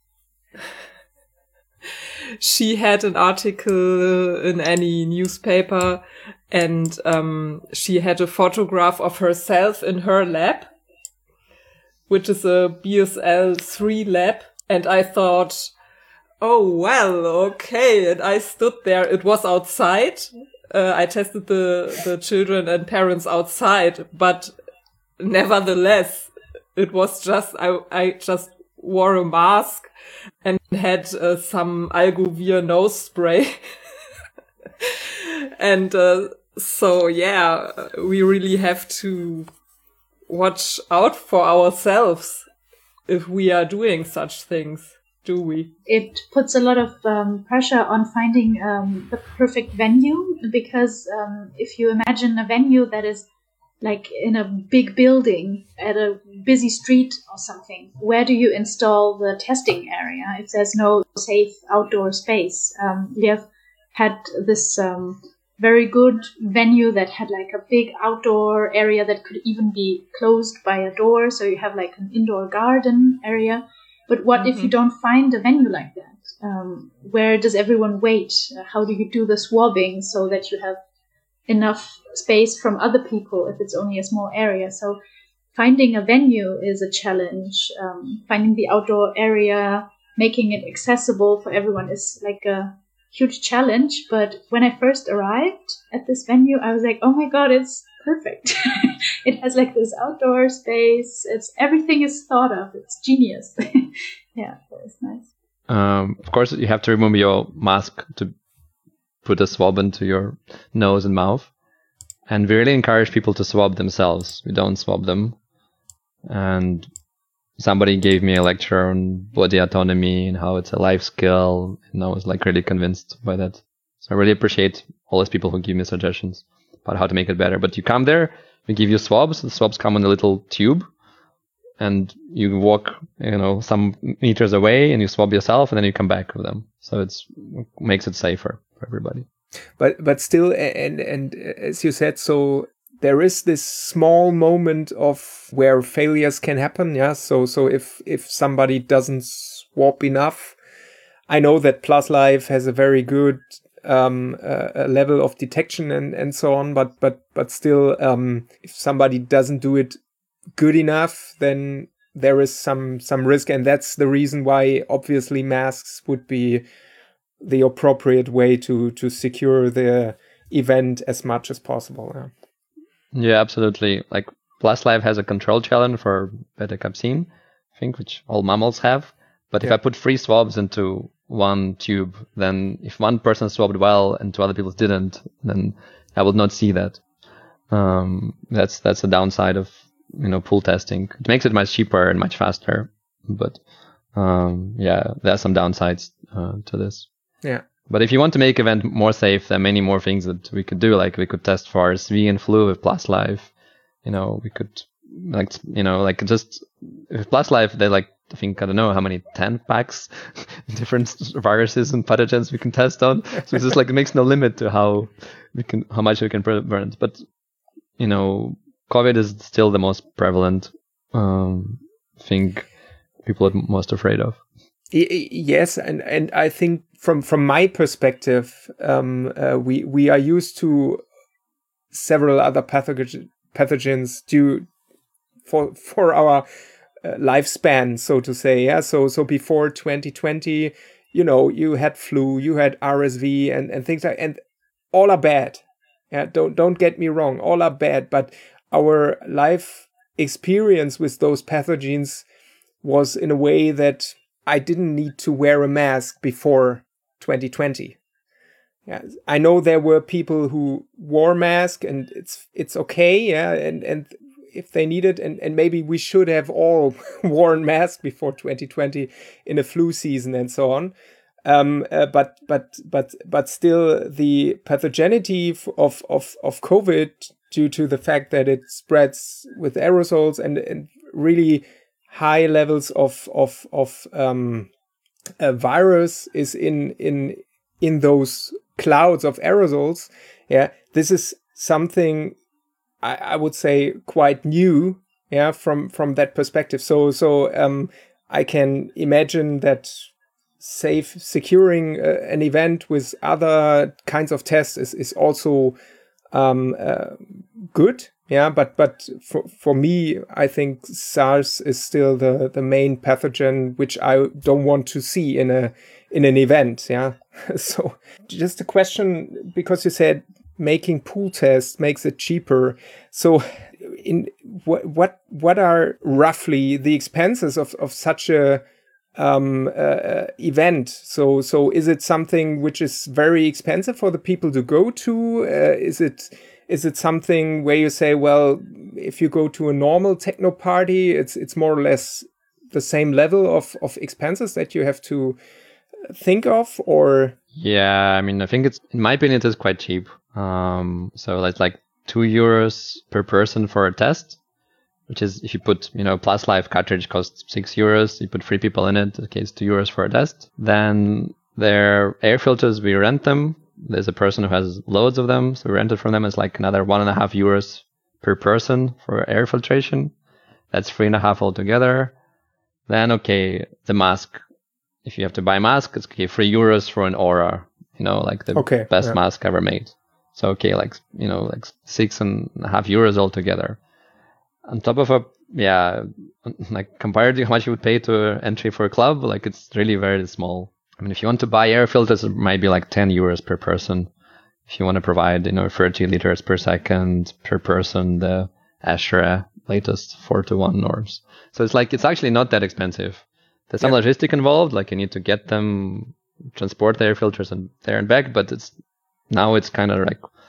She had an article in any newspaper, and she had a photograph of herself in her lab, which is a BSL 3 lab. And I thought, oh, well, okay. And I stood there. It was outside. I tested the children and parents outside, but nevertheless, it was just, I just wore a mask and had some Algovir nose spray. And so, yeah, we really have to watch out for ourselves if we are doing such things. Do we? It puts a lot of pressure on finding the perfect venue, because if you imagine a venue that is like in a big building at a busy street or something, where do you install the testing area if there's no safe outdoor space? We have had this very good venue that had like a big outdoor area that could even be closed by a door, so you have like an indoor garden area. But what if you don't find a venue like that? Where does everyone wait? How do you do the swabbing so that you have enough space from other people if it's only a small area? So finding a venue is a challenge. Finding the outdoor area, making it accessible for everyone is like a huge challenge. But when I first arrived at this venue, I was like, oh my God, it's perfect. It has like this outdoor space. Everything is thought of. It's genius. Yeah, that was nice. Of course, you have to remove your mask to put a swab into your nose and mouth. And we really encourage people to swab themselves. We don't swab them. And somebody gave me a lecture on body autonomy and how it's a life skill. And I was like really convinced by that. So I really appreciate all those people who give me suggestions about how to make it better. But you come there, we give you swabs. The swabs come in a little tube. And you walk, some meters away and you swab yourself and then you come back with them. So it makes it safer for everybody. But still, and as you said, so there is this small moment of where failures can happen. Yeah. So if somebody doesn't swab enough, I know that PlusLife has a very good level of detection and so on. But still, if somebody doesn't do it good enough, then there is some risk, and that's the reason why obviously masks would be the appropriate way to secure the event as much as possible. Yeah, absolutely. Like PlusLife has a control challenge for beta-campsin, I think, which all mammals have. But if I put 3 swabs into one tube, then if one person swabbed well and 2 other people didn't, then I will not see that. That's the downside of pool testing. It makes it much cheaper and much faster, but there are some downsides to this. Yeah. But if you want to make event more safe, there are many more things that we could do. Like we could test for RSV and flu with PlusLife. We could just with PlusLife, they I think, I don't know how many 10 packs, different viruses and pathogens we can test on. So it's just it makes no limit to how much we can prevent. But COVID is still the most prevalent thing people are most afraid of. Yes, and I think from my perspective, we are used to several other pathogens due for our lifespan, so to say. Yeah, so before 2020, you had flu, you had RSV, and things like, and all are bad. Yeah, don't get me wrong, all are bad, but our life experience with those pathogens was in a way that I didn't need to wear a mask before 2020. Yeah, I know there were people who wore masks and it's okay, yeah, and if they need it, and maybe we should have all worn masks before 2020 in a flu season and so on. But still, the pathogenity of COVID, due to the fact that it spreads with aerosols and really high levels of virus is in those clouds of aerosols. Yeah, this is something I would say quite new. Yeah, from that perspective. So I can imagine that securing an event with other kinds of tests is also good. Yeah, but for me, I think SARS is still the main pathogen which I don't want to see in an event. Yeah, so just a question, because you said making pool tests makes it cheaper. So in what are roughly the expenses of such a event? So is it something which is very expensive for the people to go to? Is it something where you say, well, if you go to a normal techno party, it's more or less the same level of expenses that you have to think of? Or yeah, I mean, I think in my opinion, it is quite cheap. So it's like €2 per person for a test, which is, if you put, PlusLife cartridge costs €6, you put 3 people in it, okay, it's €2 for a test. Then their air filters, we rent them. There's a person who has loads of them, so we rent it from them. It's like another €1.50 per person for air filtration. That's 3.5 altogether. Then, okay, the mask. If you have to buy a mask, it's okay, €3 for an Aura, like the best mask ever made. So, okay, like €6.50 altogether. On top of compared to how much you would pay to entry for a club, like it's really very small. I mean, if you want to buy air filters, it might be like €10 per person. If you want to provide, 30 liters per second per person, the ASHRAE latest 4:1 norms. So it's actually not that expensive. There's some logistic involved, like you need to get them, transport the air filters and there and back, but it's kind of like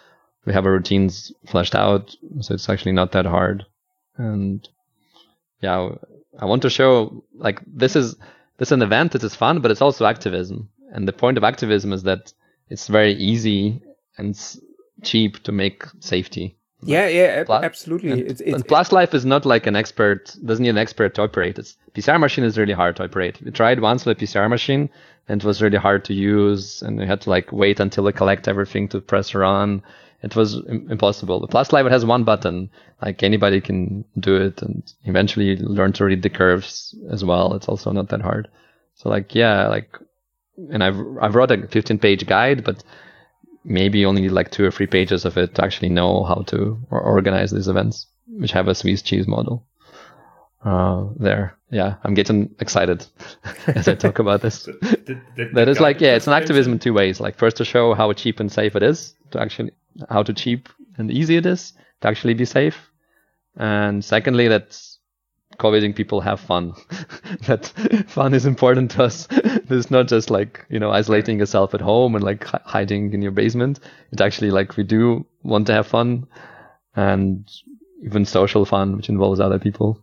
we have our routines fleshed out, so it's actually not that hard. And yeah, I want to show like this is an event. It is fun, but it's also activism. And the point of activism is that it's very easy and cheap to make safety. Absolutely. And Pluslife is not like an expert, doesn't need an expert to operate. PCR machine is really hard to operate. We tried once with a PCR machine and it was really hard to use, and we had to like wait until we collect everything to press run. It was impossible. The Pluslife, it has one button, like anybody can do it, and eventually you learn to read the curves as well. It's also not that hard. So and I've wrote a 15-page guide, but maybe only like 2 or 3 pages of it to actually know how to organize these events, which have a Swiss cheese model. There. Yeah, I'm getting excited as I talk about this. That is like, it's an activism in 2 ways. Like first to show how cheap and safe it is to actually, how to cheap and easy it is to actually be safe. And secondly, that COVIDing people have fun. That fun is important to us. It's not just like, isolating yourself at home and like hiding in your basement. It's actually like we do want to have fun, and even social fun, which involves other people.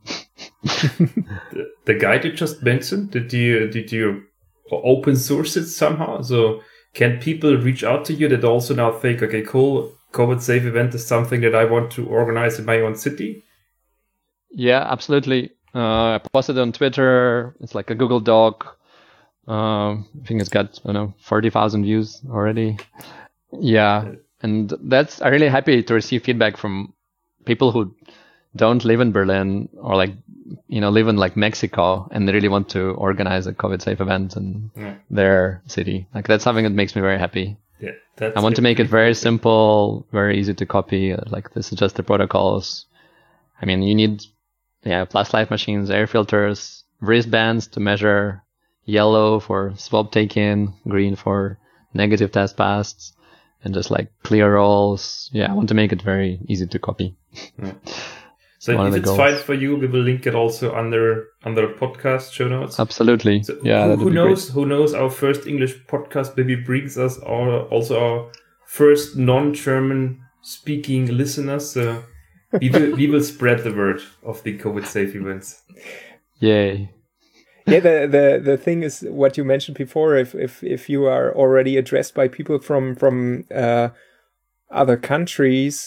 The guide you just mentioned, did you open source it somehow? So can people reach out to you that also now think, okay, cool, COVID safe event is something that I want to organize in my own city? Yeah, absolutely. I posted it on Twitter. It's like a Google Doc. I think it's got 40,000 views already. Yeah, and I'm really happy to receive feedback from people who don't live in Berlin or live in like Mexico, and they really want to organize a COVID safe event in their city. Like that's something that makes me very happy. Yeah, I want to make it very simple, very easy to copy. Like this is just the protocols. I mean, you need Pluslife machines, air filters, wristbands to measure, yellow for swab taken, green for negative test passed, and just like clear rolls. Yeah, I want to make it very easy to copy. Yeah. So if it's fine for you, we will link it also under podcast show notes. Absolutely. So yeah. Who knows? Our first English podcast maybe brings us our first non-German speaking listeners. So we will spread the word of the COVID safe events. Yay. Yeah, the thing is what you mentioned before. If you are already addressed by people from other countries,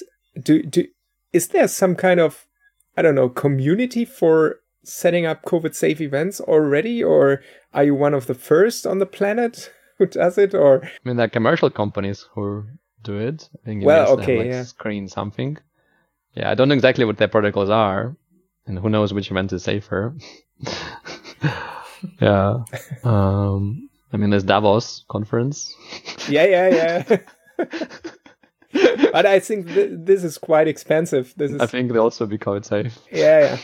is there some kind of, I don't know, community for setting up COVID safe events already, or are you one of the first on the planet who does it? Or I mean, there are commercial companies who do it. I think Screen something. Yeah, I don't know exactly what their protocols are, and who knows which event is safer. Yeah. I mean, there's Davos conference. Yeah. But I think this is quite expensive. I think they'll also be COVID safe. Yeah.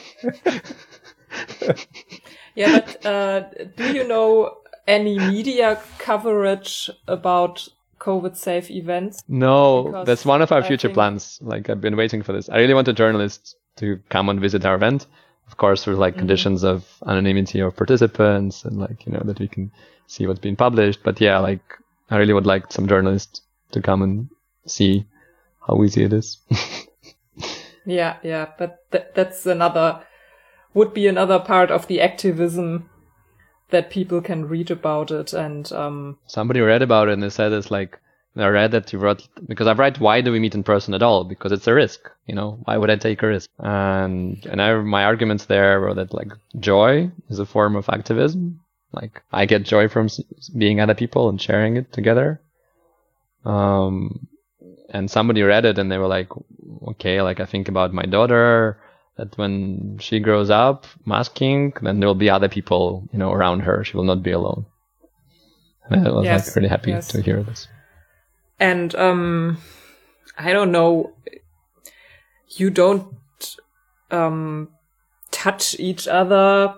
Yeah, but do you know any media coverage about COVID safe events? No, because that's one of our future plans. Like, I've been waiting for this. I really want a journalist to come and visit our event. Of course, with like conditions of anonymity of participants and like, that we can see what's been published. But yeah, like I really would like some journalists to come and see how easy it is. Yeah. But that's would be another part of the activism that people can read about it. And somebody read about it and they said it's like, I read that you wrote, because I write, why do we meet in person at all? Because it's a risk, why would I take a risk? And my arguments there were that like joy is a form of activism. Like I get joy from being other people and sharing it together. And somebody read it and they were like, okay, like I think about my daughter, that when she grows up masking, then there will be other people, around her. She will not be alone. And I was like really happy to hear this. And I don't know, you don't touch each other.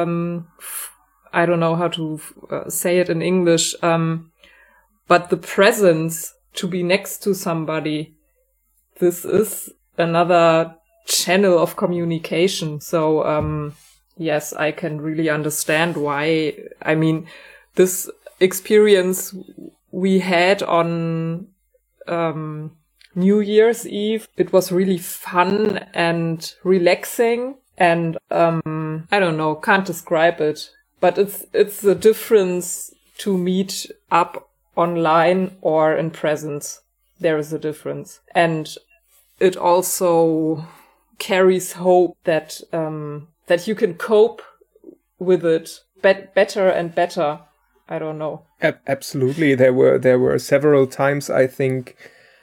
I don't know how to say it in English. But the presence to be next to somebody, this is another channel of communication. So yes, I can really understand why. I mean, this experience we had on New Year's Eve. It was really fun and relaxing, and I don't know, can't describe it, but it's the difference to meet up online or in presence. There is a difference, and it also carries hope that that you can cope with it better and better. I don't know. Absolutely, there were several times, I think,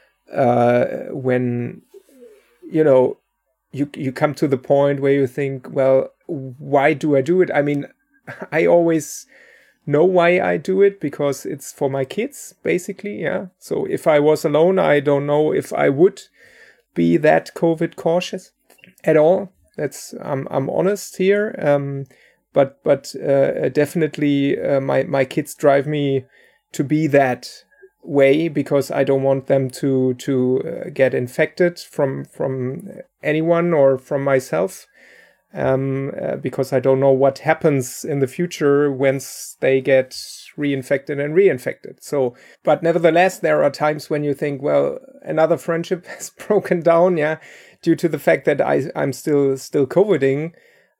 when you come to the point where you think, well, why do I do it? I mean, I always know why I do it, because it's for my kids, basically. Yeah. So if I was alone, I don't know if I would be that COVID cautious at all. That's I'm honest here. But definitely my kids drive me to be that way, because I don't want them to get infected from anyone or from myself, because I don't know what happens in the future once they get reinfected. So, but nevertheless, there are times when you think, well, another friendship has broken down, yeah, due to the fact that I'm still COVIDing.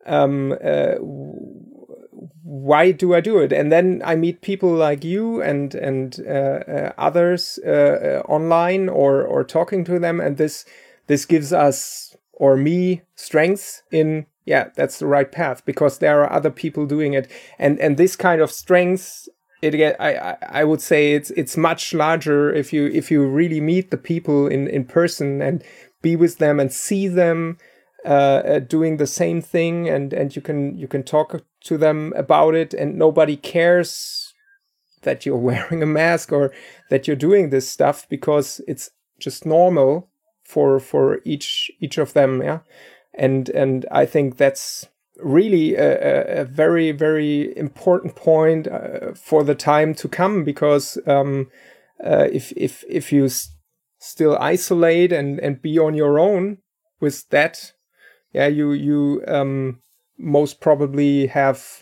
Why do I do it? And then I meet people like you and others online or talking to them, and this gives us or me strength in, yeah, that's the right path, because there are other people doing it, and this kind of strength, I would say it's much larger if you really meet the people in person and be with them and see them doing the same thing, and you can talk to them about it, and nobody cares that you're wearing a mask or that you're doing this stuff, because it's just normal for each of them, yeah. And I think that's really a very, very important point for the time to come, because if you still isolate and be on your own with that, yeah, you most probably have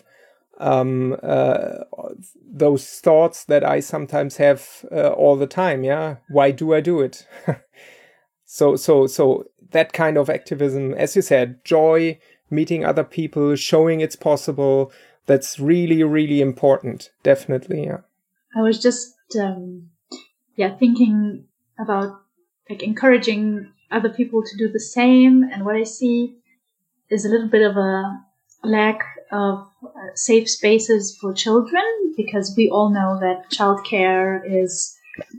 those thoughts that I sometimes have all the time. Yeah, why do I do it? So that kind of activism, as you said, joy, meeting other people, showing it's possible. That's really, really important. Definitely. Yeah. I was just thinking about like encouraging other people to do the same, and what I see is a little bit of a lack of safe spaces for children, because we all know that childcare is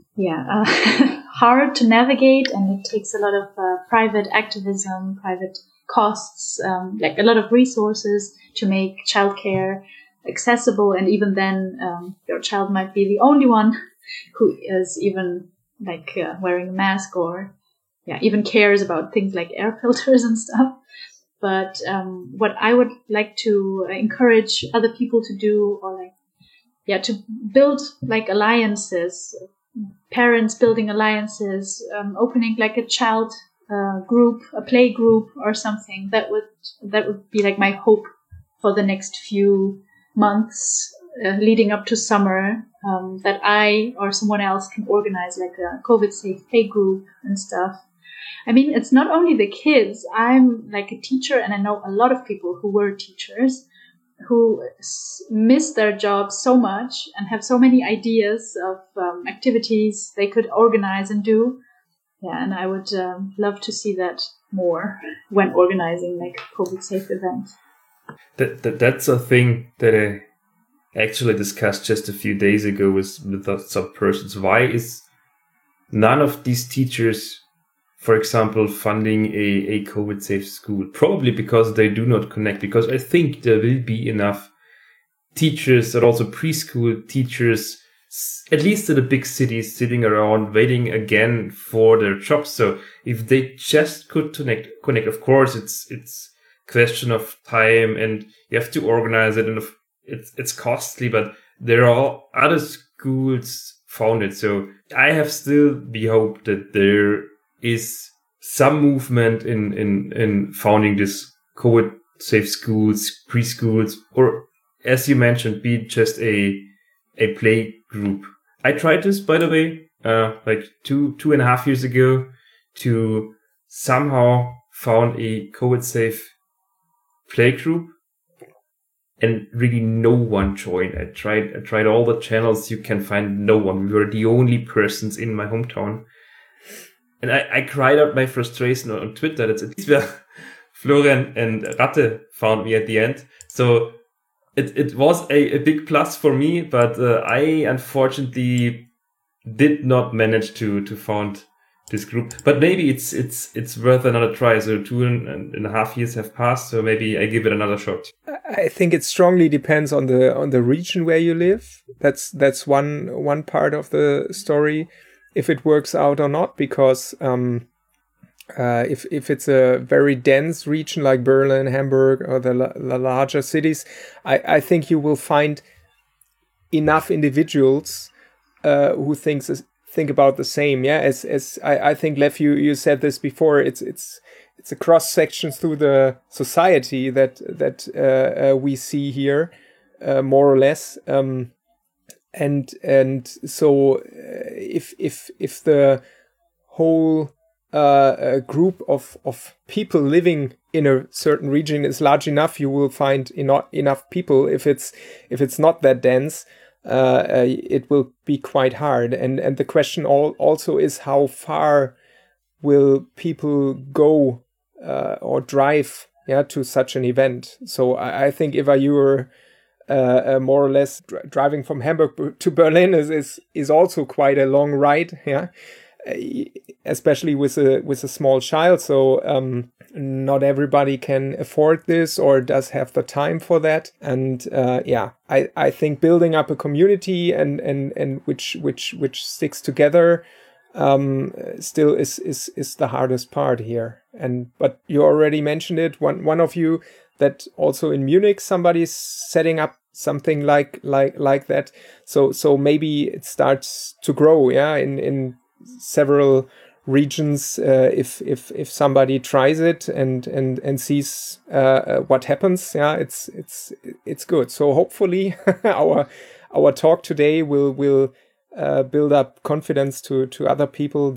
hard to navigate, and it takes a lot of private activism, private costs, like a lot of resources to make childcare accessible, and even then your child might be the only one who is even like wearing a mask or even cares about things like air filters and stuff. But what I would like to encourage other people to do, or to build like alliances, parents building alliances, opening like a child group, a play group or something. That would be like my hope for the next few months leading up to summer, that I or someone else can organize like a COVID safe play group and stuff. I mean, it's not only the kids. I'm like a teacher, and I know a lot of people who were teachers who miss their jobs so much and have so many ideas of activities they could organize and do. Yeah, and I would love to see that more when organizing like COVID-safe events. That's a thing that I actually discussed just a few days ago with some persons. Why is none of these teachers, for example, funding a COVID-safe school? Probably because they do not connect, because I think there will be enough teachers and also preschool teachers, at least in the big cities, sitting around waiting again for their jobs. So if they just could connect, of course, it's question of time and you have to organize it, and it's costly, but there are other schools founded. So I have still the hope that there is some movement in founding this COVID safe schools, preschools, or as you mentioned, be just a play group. I tried this, by the way, like two and a half years ago to somehow found a COVID-safe playgroup, and really no one joined. I tried all the channels you can find, no one. We were the only persons in my hometown. And I cried out my frustration on Twitter. That's at least where Florian and Ratte found me at the end. So it was a big plus for me, but I unfortunately did not manage to found this group. But maybe it's worth another try. So 2.5 years have passed, so maybe I give it another shot. I think it strongly depends on the region where you live. That's one part of the story, if it works out or not, because if it's a very dense region like Berlin, Hamburg, or the larger cities, I think you will find enough individuals who think about the same. Yeah, as I think, Lev, you said this before. It's a cross section through the society that we see here, more or less. And so if the whole group of people living in a certain region is large enough, you will find enough people. If it's not that dense, it will be quite hard. And the question also is, how far will people go or drive to such an event? So I think if you were more or less driving from Hamburg to Berlin is also quite a long ride, especially with a small child. So not everybody can afford this or does have the time for that. And I think building up a community and which sticks together still is the hardest part here. But you already mentioned it. One of you, that also in Munich somebody's setting up something like that. So maybe it starts to grow, in several regions, if somebody tries it and sees what happens. It's good. So hopefully our talk today will build up confidence to other people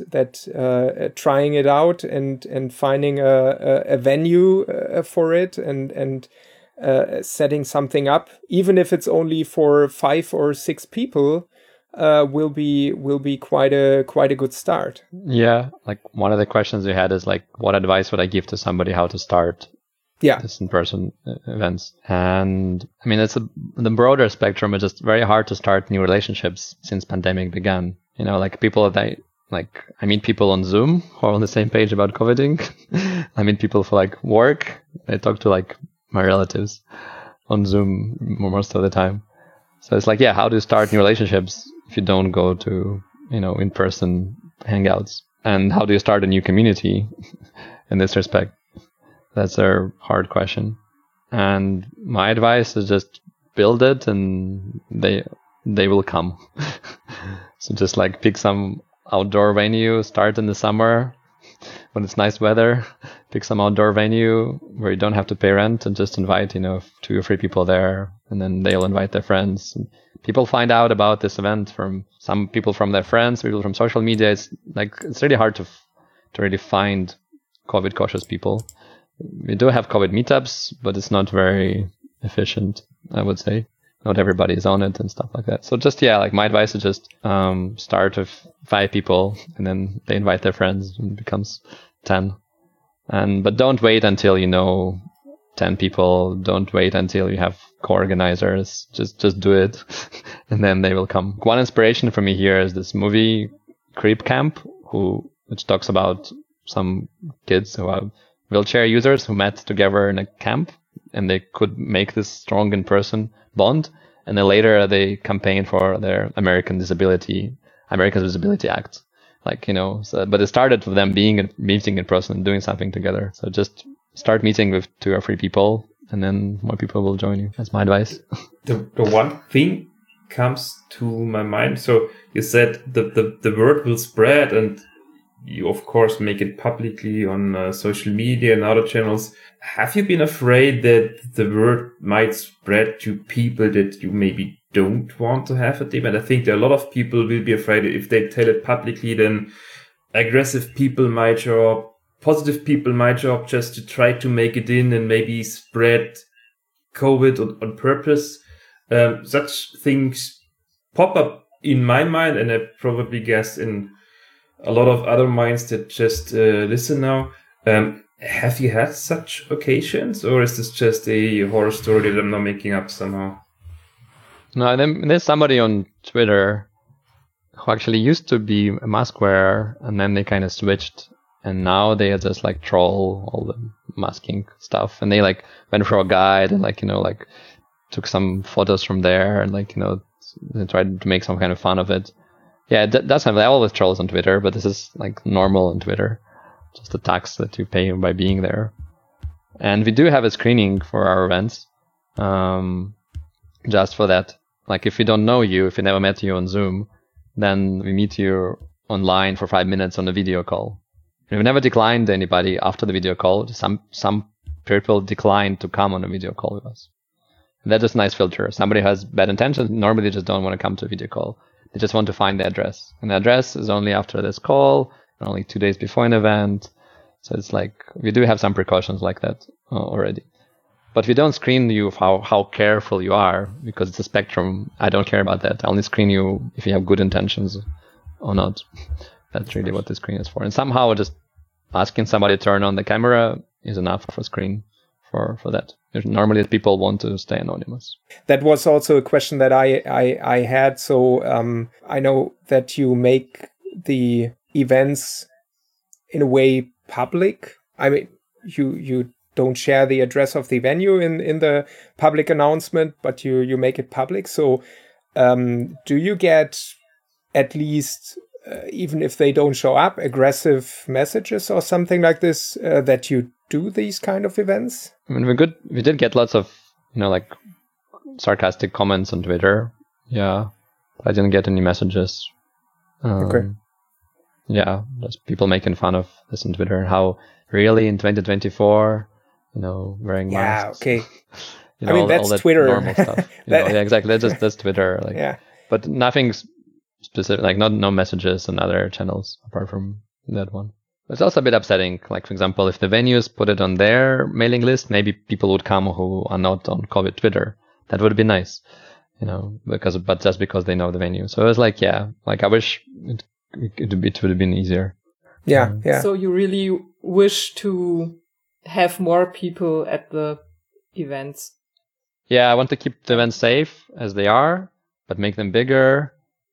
that trying it out and finding a venue for it and setting something up, even if it's only for 5 or 6 people, will be quite a good start. Yeah, like one of the questions you had is like, what advice would I give to somebody how to start this in-person events? And I mean, the broader spectrum. It's just very hard to start new relationships since pandemic began. Like people that I meet people on Zoom who are on the same page about COVIDing. I meet people for like work. I talk to like my relatives on Zoom most of the time. So it's like, how do you start new relationships if you don't go to, in-person hangouts? And how do you start a new community in this respect? That's a hard question. And my advice is just build it and they will come. So just like pick some outdoor venue, start in the summer when it's nice weather, pick some outdoor venue where you don't have to pay rent and just invite, 2 or 3 people there, and then they'll invite their friends. People find out about this event from some people from their friends, people from social media. It's really hard to really find COVID cautious people. We do have COVID meetups, but it's not very efficient, I would say. Not everybody is on it and stuff like that. So just, my advice is just start with 5 people and then they invite their friends and it becomes 10. But don't wait until 10 people. Don't wait until you have co-organizers. Just do it and then they will come. One inspiration for me here is this movie Creep Camp, which talks about some kids who are wheelchair users who met together in a camp and they could make this strong in-person bond. And then later they campaigned for their Americans Disability Act. But it started with them meeting in person and doing something together. So just start meeting with 2 or 3 people and then more people will join you. That's my advice. The one thing comes to my mind. So you said the word will spread and you of course make it publicly on social media and other channels. Have you been afraid that the word might spread to people that you maybe don't want to have at the event? I think there are a lot of people will be afraid if they tell it publicly, then aggressive people might show up, positive people might show up just to try to make it in and maybe spread COVID on purpose. Such things pop up in my mind, and I probably guess in a lot of other minds that just listen now. Have you had such occasions, or is this just a horror story that I'm not making up somehow? No, there's somebody on Twitter who actually used to be a mask wearer, and then they kind of switched, and now they just like troll all the masking stuff, and they like went for a guide and like, you know, like took some photos from there, and like, you know, they tried to make some kind of fun of it. Yeah, that's kind of, I always trolls on Twitter, but this is like normal on Twitter. Just the tax that you pay by being there. And we do have a screening for our events, just for that. Like if we don't know you, if we never met you on Zoom, then we meet you online for 5 minutes on a video call. And we've never declined anybody after the video call. Some people decline to come on a video call with us. And that is a nice filter. Somebody who has bad intentions, normally they just don't want to come to a video call. They just want to find the address. And the address is only after this call, only 2 days before an event. So it's like, we do have some precautions like that already. But we don't screen you how careful you are, because it's a spectrum. I don't care about that. I only screen you if you have good intentions or not. That's really what the screen is for. And somehow just asking somebody to turn on the camera is enough of a screen for that. Normally people want to stay anonymous. That was also a question that I had. So I know that you make the events in a way public. I mean, you don't share the address of the venue in the public announcement, but you make it public. So do you get at least, even if they don't show up, aggressive messages or something like this, that you do these kind of events? I mean, we did get lots of, you know, like sarcastic comments on Twitter. Yeah. I didn't get any messages. Okay. Yeah, just people making fun of this on Twitter and how really in 2024, you know, wearing masks. Yeah, okay. You know, I mean, that's all that Twitter. Normal stuff. Yeah, exactly. That's Twitter. Like, yeah. But nothing specific, like no messages on other channels apart from that one. It's also a bit upsetting. Like, for example, if the venues put it on their mailing list, maybe people would come who are not on COVID Twitter. That would be nice, you know, but just because they know the venue. So it was like, yeah, like I wish it would have been easier. Yeah, yeah. So you really wish to have more people at the events? Yeah, I want to keep the events safe as they are, but make them bigger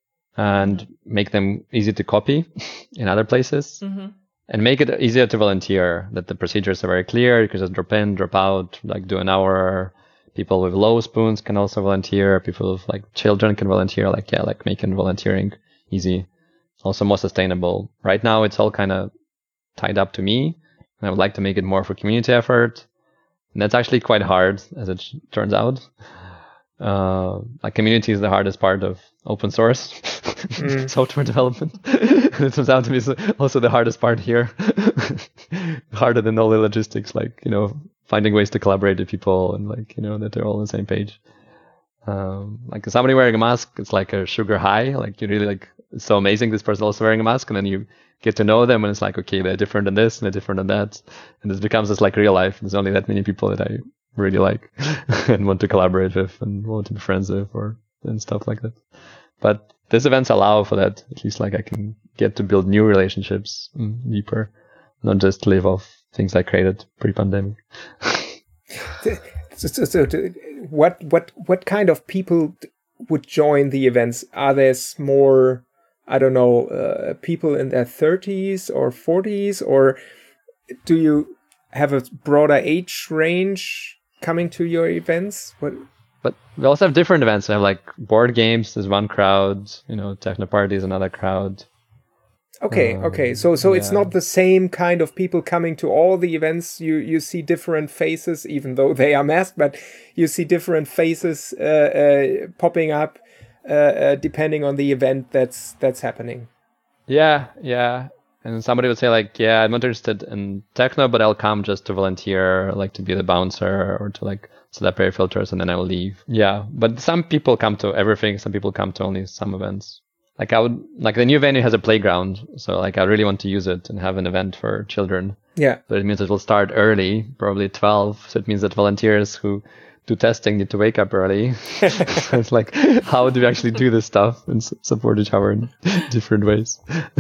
and make them easy to copy in other places. Mm-hmm. And make it easier to volunteer, that the procedures are very clear. You can just drop in, drop out, like do an hour. People with low spoons can also volunteer. People with like children can volunteer. Like making volunteering easy. Also more sustainable. Right now it's all kind of tied up to me, and I would like to make it more for community effort. And that's actually quite hard, as it turns out. Like community is the hardest part of open source software development. It turns out to be also the hardest part here. Harder than all the logistics, like, you know, finding ways to collaborate with people and like, you know, that they're all on the same page. Like somebody wearing a mask, it's like a sugar high. Like you really like, it's so amazing this person also wearing a mask, and then you get to know them and it's like, okay, they're different than this and they're different than that. And this becomes just like real life. There's only that many people that I really like and want to collaborate with and want to be friends with and stuff like that. But these events allow for that. At least like I can get to build new relationships deeper, not just live off things I created pre-pandemic. So what kind of people would join the events? Are there more, I don't know, people in their 30s or 40s, or do you have a broader age range coming to your events? But we also have different events. We have like board games is one crowd, you know, techno party is another crowd. Okay. So yeah. It's not the same kind of people coming to all the events. You see different faces, even though they are masked, but you see different faces popping up depending on the event that's happening. Yeah. And somebody would say like, yeah, I'm not interested in techno, but I'll come just to volunteer, like to be the bouncer or to like set up air filters, and then I will leave. Yeah, but some people come to everything. Some people come to only some events. like I would like the new venue has a playground, so like I really want to use it and have an event for children. Yeah. So it means it will start early, probably 12. So it means that volunteers who do testing need to wake up early. So it's like, how do we actually do this stuff and support each other in different ways?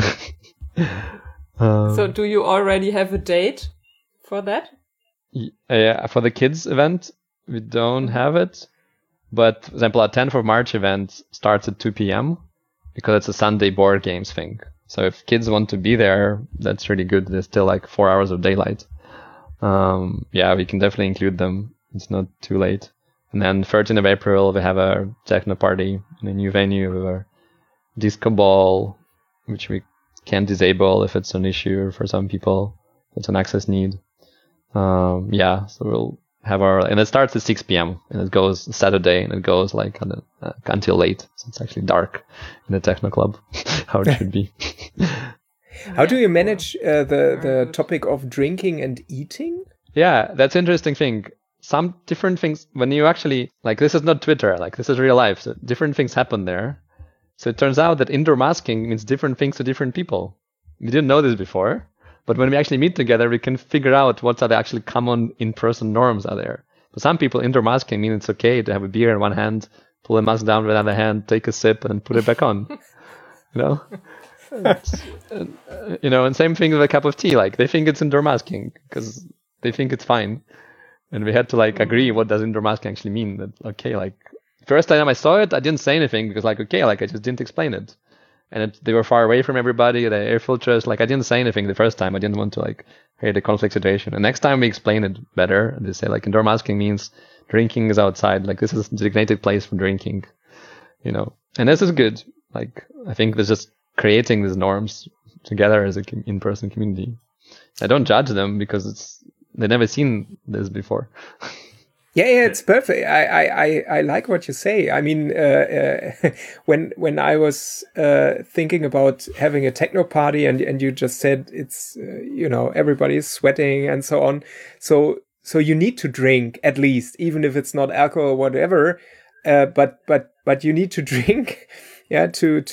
So do you already have a date for that? Yeah, for the kids event, we don't have it. But for example, our 10th of March event starts at 2 p.m. because it's a Sunday board games thing. So if kids want to be there, that's really good. There's still like 4 hours of daylight. Yeah, we can definitely include them. It's not too late. And then 13th of April, we have a techno party in a new venue with a disco ball, which we can disable if it's an issue for some people. It's an access need. Yeah, so we'll have and it starts at 6 p.m. and it goes Saturday and it goes like until late. So it's actually dark in the techno club, how it should be. How do you manage the topic of drinking and eating? Yeah, that's an interesting thing. Some different things, when you actually, like this is not Twitter, like this is real life, so different things happen there. So it turns out that indoor masking means different things to different people. We didn't know this before, but when we actually meet together, we can figure out what are the actually common in-person norms are there. For some people, indoor masking means it's okay to have a beer in one hand, pull the mask down with the other hand, take a sip, and put it back on. You know? You know, and same thing with a cup of tea. Like, they think it's indoor masking because they think it's fine. And we had to, like, agree what does indoor masking actually mean. That, okay, like, first time I saw it, I didn't say anything because, like, okay, like, I just didn't explain it. And they were far away from everybody, the air filters, like, I didn't say anything the first time. I didn't want to, like, create a conflict situation. And next time we explain it better, and they say, like, indoor masking means drinking is outside. Like, this is a designated place for drinking, you know. And this is good. Like, I think there's just creating these norms together as an in-person community. I don't judge them because they've never seen this before. Yeah, it's perfect. I like what you say. I mean, when I was thinking about having a techno party, and you just said it's you know, everybody is sweating and so on. So you need to drink at least, even if it's not alcohol or whatever. But you need to drink, yeah, to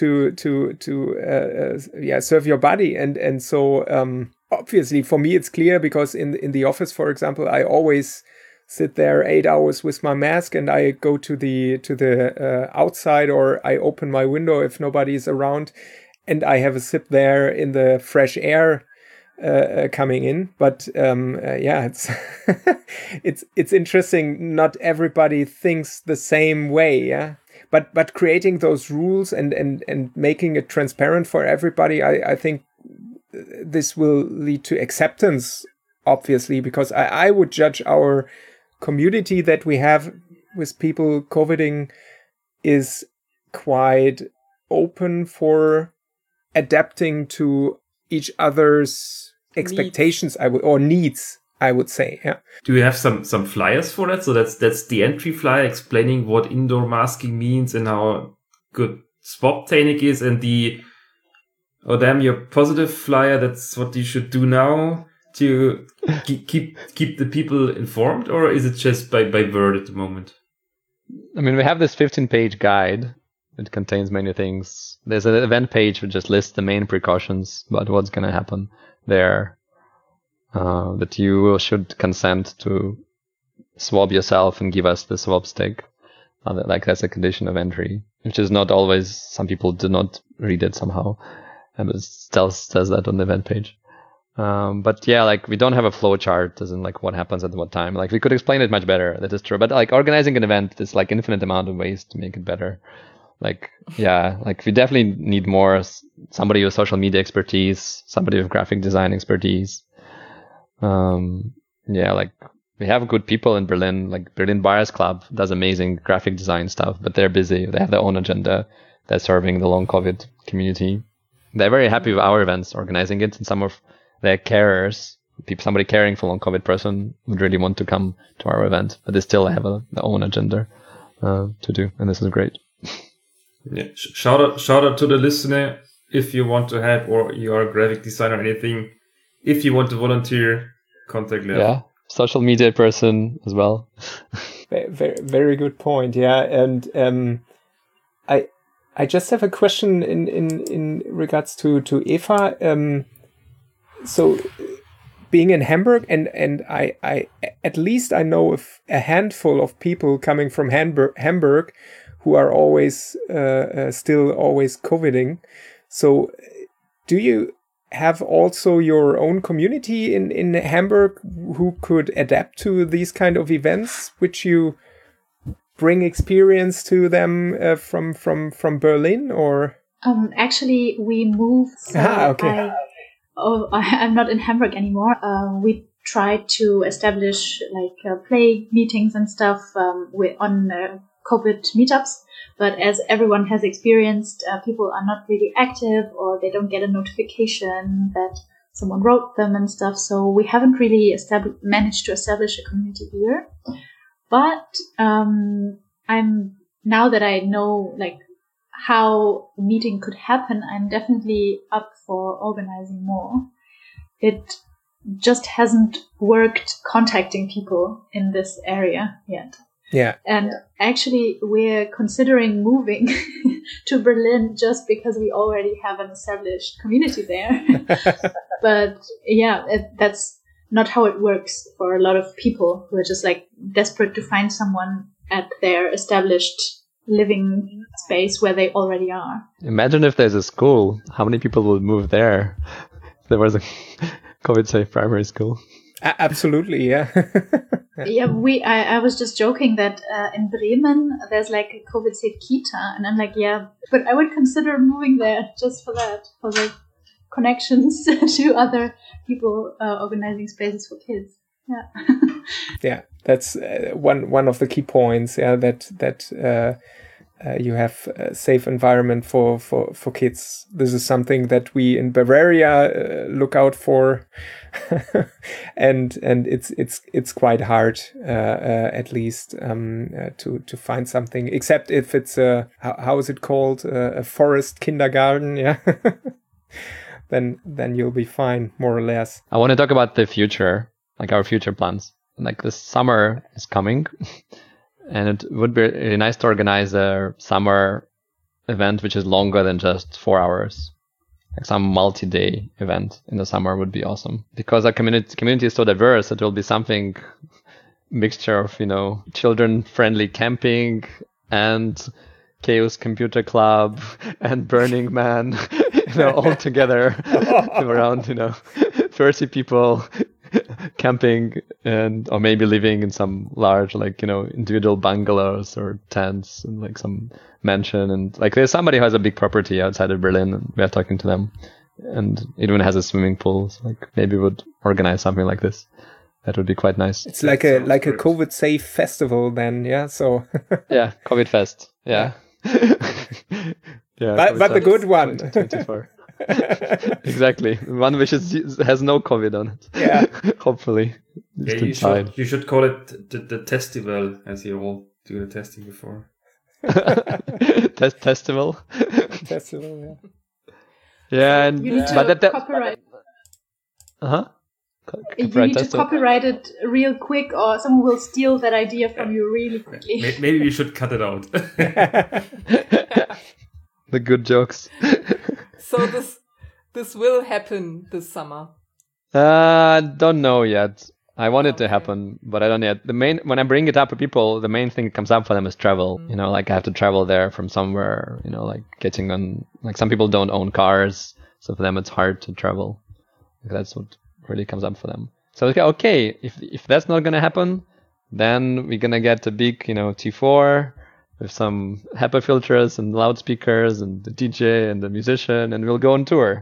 serve your body, and so obviously for me it's clear because in the office, for example, I always sit there 8 hours with my mask, and I go to the outside, or I open my window if nobody's around, and I have a sip there in the fresh air coming in. But yeah, it's it's interesting. Not everybody thinks the same way. Yeah, but creating those rules and making it transparent for everybody, I think this will lead to acceptance. Obviously, because I would judge our community that we have with people COVIDing is quite open for adapting to each other's expectations, needs, I would say. Yeah. Do you have some flyers for that? So that's the entry flyer explaining what indoor masking means and how good swab technique is, and the oh damn, your positive flyer, that's what you should do now to keep the people informed, or is it just by word at the moment? I mean, we have this 15-page guide. It contains many things. There's an event page which just lists the main precautions about what's going to happen there. That you should consent to swab yourself and give us the swab stick. Like, that's a condition of entry, which is not always, some people do not read it somehow. And it says that on the event page. But yeah, like, we don't have a flow chart as in like what happens at what time. Like, we could explain it much better. That is true. But like, organizing an event is like infinite amount of ways to make it better. Like, yeah, like we definitely need more, somebody with social media expertise, somebody with graphic design expertise. Yeah, like we have good people in Berlin, like Berlin Buyers Club does amazing graphic design stuff, but they're busy. They have their own agenda. They're serving the long COVID community. They're very happy with our events, organizing it, and some of their carers, somebody caring for long COVID person would really want to come to our event, but they still have their own agenda to do, and this is great. Yeah, shout out to the listener if you want to help, or you're a graphic designer or anything. If you want to volunteer, contact Lev. Yeah, social media person as well. Very, very good point. Yeah, and I just have a question in regards to Eva. So being in Hamburg, and I at least I know of a handful of people coming from Hamburg who are always still always COVIDing. So do you have also your own community in Hamburg who could adapt to these kind of events, which you bring experience to them from Berlin, or? Actually, we moved. So okay. I'm not in Hamburg anymore. We tried to establish play meetings and stuff on COVID meetups, but as everyone has experienced, people are not really active, or they don't get a notification that someone wrote them and stuff. So we haven't really managed to establish a community here. But I'm now that I know how a meeting could happen, I'm definitely up for organizing more. It just hasn't worked contacting people in this area yet. Yeah. And actually, we're considering moving to Berlin just because we already have an established community there. But yeah, that's not how it works for a lot of people who are just desperate to find someone at their established living space where they already are. Imagine if there's a school. How many people would move there? If there was a COVID-safe primary school. Absolutely, yeah. Yeah, I was just joking that in Bremen there's a COVID-safe kita, and I'm yeah, but I would consider moving there just for that, for the connections to other people organizing spaces for kids. Yeah. Yeah, that's one of the key points. Yeah, that you have a safe environment for kids. This is something that we in Bavaria look out for, and it's quite hard, at least to find something. Except if it's how is it called, a forest kindergarten? Yeah. Then you'll be fine, more or less. I want to talk about the future, our future plans. The summer is coming, and it would be really nice to organize a summer event which is longer than just 4 hours. Some multi-day event in the summer would be awesome. Because our community is so diverse, it will be something mixture of, children-friendly camping and Chaos Computer Club and Burning Man, all together around, 30 people camping or maybe living in some large, individual bungalows or tents and some mansion. And there's somebody who has a big property outside of Berlin, and we are talking to them, and it even has a swimming pool. So maybe we would organize something like this. That would be quite nice. It's like a COVID safe festival then, yeah. So yeah, COVID Fest. Yeah. Yeah, but the good one. 2024. Exactly, one which has no COVID on it. Yeah, hopefully. Yeah, you should call it the Testival, as you all do the testing before. Testival. Festival, yeah. Yeah, and you need to copyright. You need to copyright it real quick, or someone will steal that idea from you really quickly. Maybe we should cut it out. The good jokes. So this will happen this summer. Don't know yet. I want it to happen, but I don't yet. When I bring it up to people, the main thing that comes up for them is travel. I have to travel there from somewhere. Getting on. Some people don't own cars, so for them it's hard to travel. That's what really comes up for them. So okay, if that's not gonna happen, then we're gonna get a big T4 with some HEPA filters and loudspeakers and the DJ and the musician, and we'll go on tour.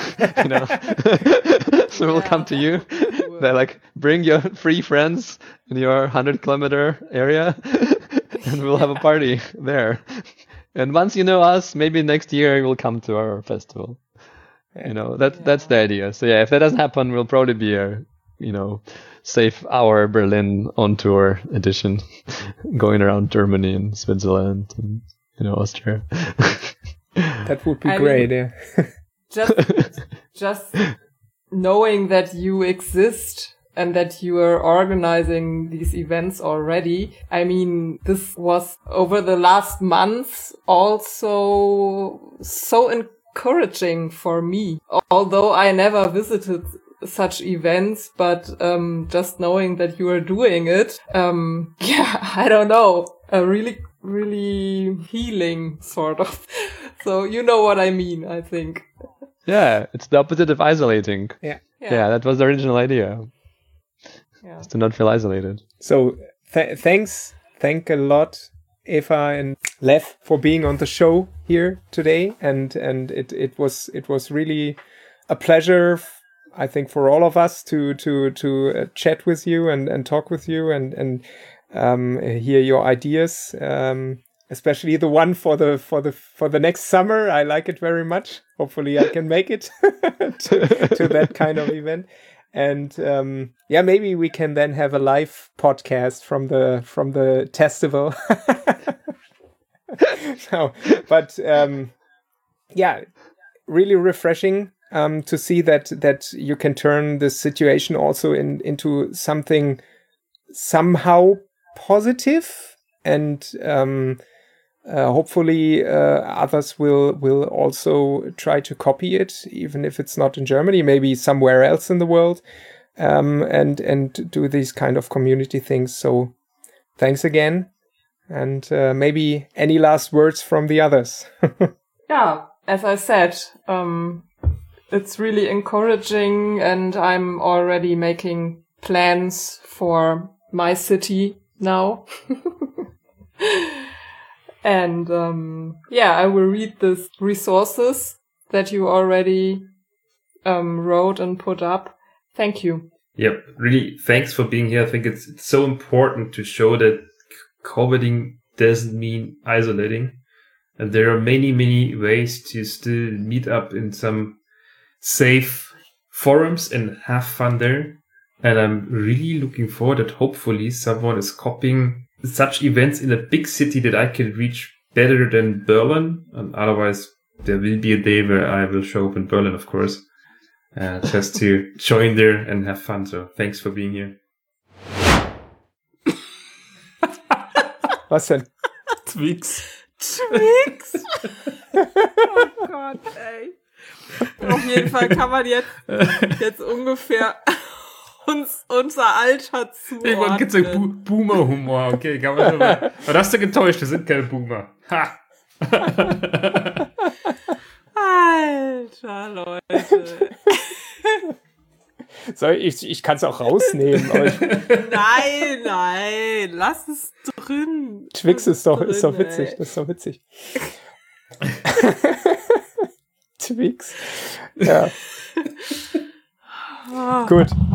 So we'll come to you. They're bring your 3 friends in your 100-kilometer area, and we'll have a party there. And once you know us, maybe next year you will come to our festival. That's the idea. So yeah, if that doesn't happen, we'll probably be a Safe Hour Berlin on tour edition, going around Germany and Switzerland and Austria. That would be great. Yeah. Just knowing that you exist and that you are organizing these events already. I mean, this was over the last months also so encouraging for me. Although I never visited such events, but just knowing that you are doing it, I don't know, a really, really healing sort of. So you know what I mean, I think. Yeah, it's the opposite of isolating. Yeah. Yeah, that was the original idea. Yeah. Is to not feel isolated. So thank a lot, Eva and Lev, for being on the show here today, and it was really a pleasure, I think, for all of us to chat with you and talk with you and hear your ideas, especially the one for the next summer. I like it very much. Hopefully, I can make it to that kind of event. And maybe we can then have a live podcast from the festival. Really refreshing to see that you can turn this situation also into something somehow positive, and hopefully others will also try to copy it, even if it's not in Germany, maybe somewhere else in the world, and do these kind of community things. So thanks again, and maybe any last words from the others. Yeah, as I said, it's really encouraging, and I'm already making plans for my city now. And I will read the resources that you already wrote and put up. Thank you. Yep, really, thanks for being here. I think it's so important to show that COVIDing doesn't mean isolating. And there are many, many ways to still meet up in some safe forums and have fun there. And I'm really looking forward that hopefully someone is copying such events in a big city that I can reach better than Berlin. And otherwise, there will be a day where I will show up in Berlin, of course, just to join there and have fun. So thanks for being here. Was denn? Twix. Oh Gott, ey. Auf jeden Fall kann man jetzt ungefähr unser Alter zuordnen. Irgendwann gibt's einen Boomer-Humor, okay, kann man schon mal. Aber das hast du getäuscht, das sind keine Boomer. Ha! Alter, Leute. Ich kann es auch rausnehmen. Aber Nein, lass es drin. Twix ist doch witzig. Ey. Das ist doch witzig. Twix. Ja. Gut.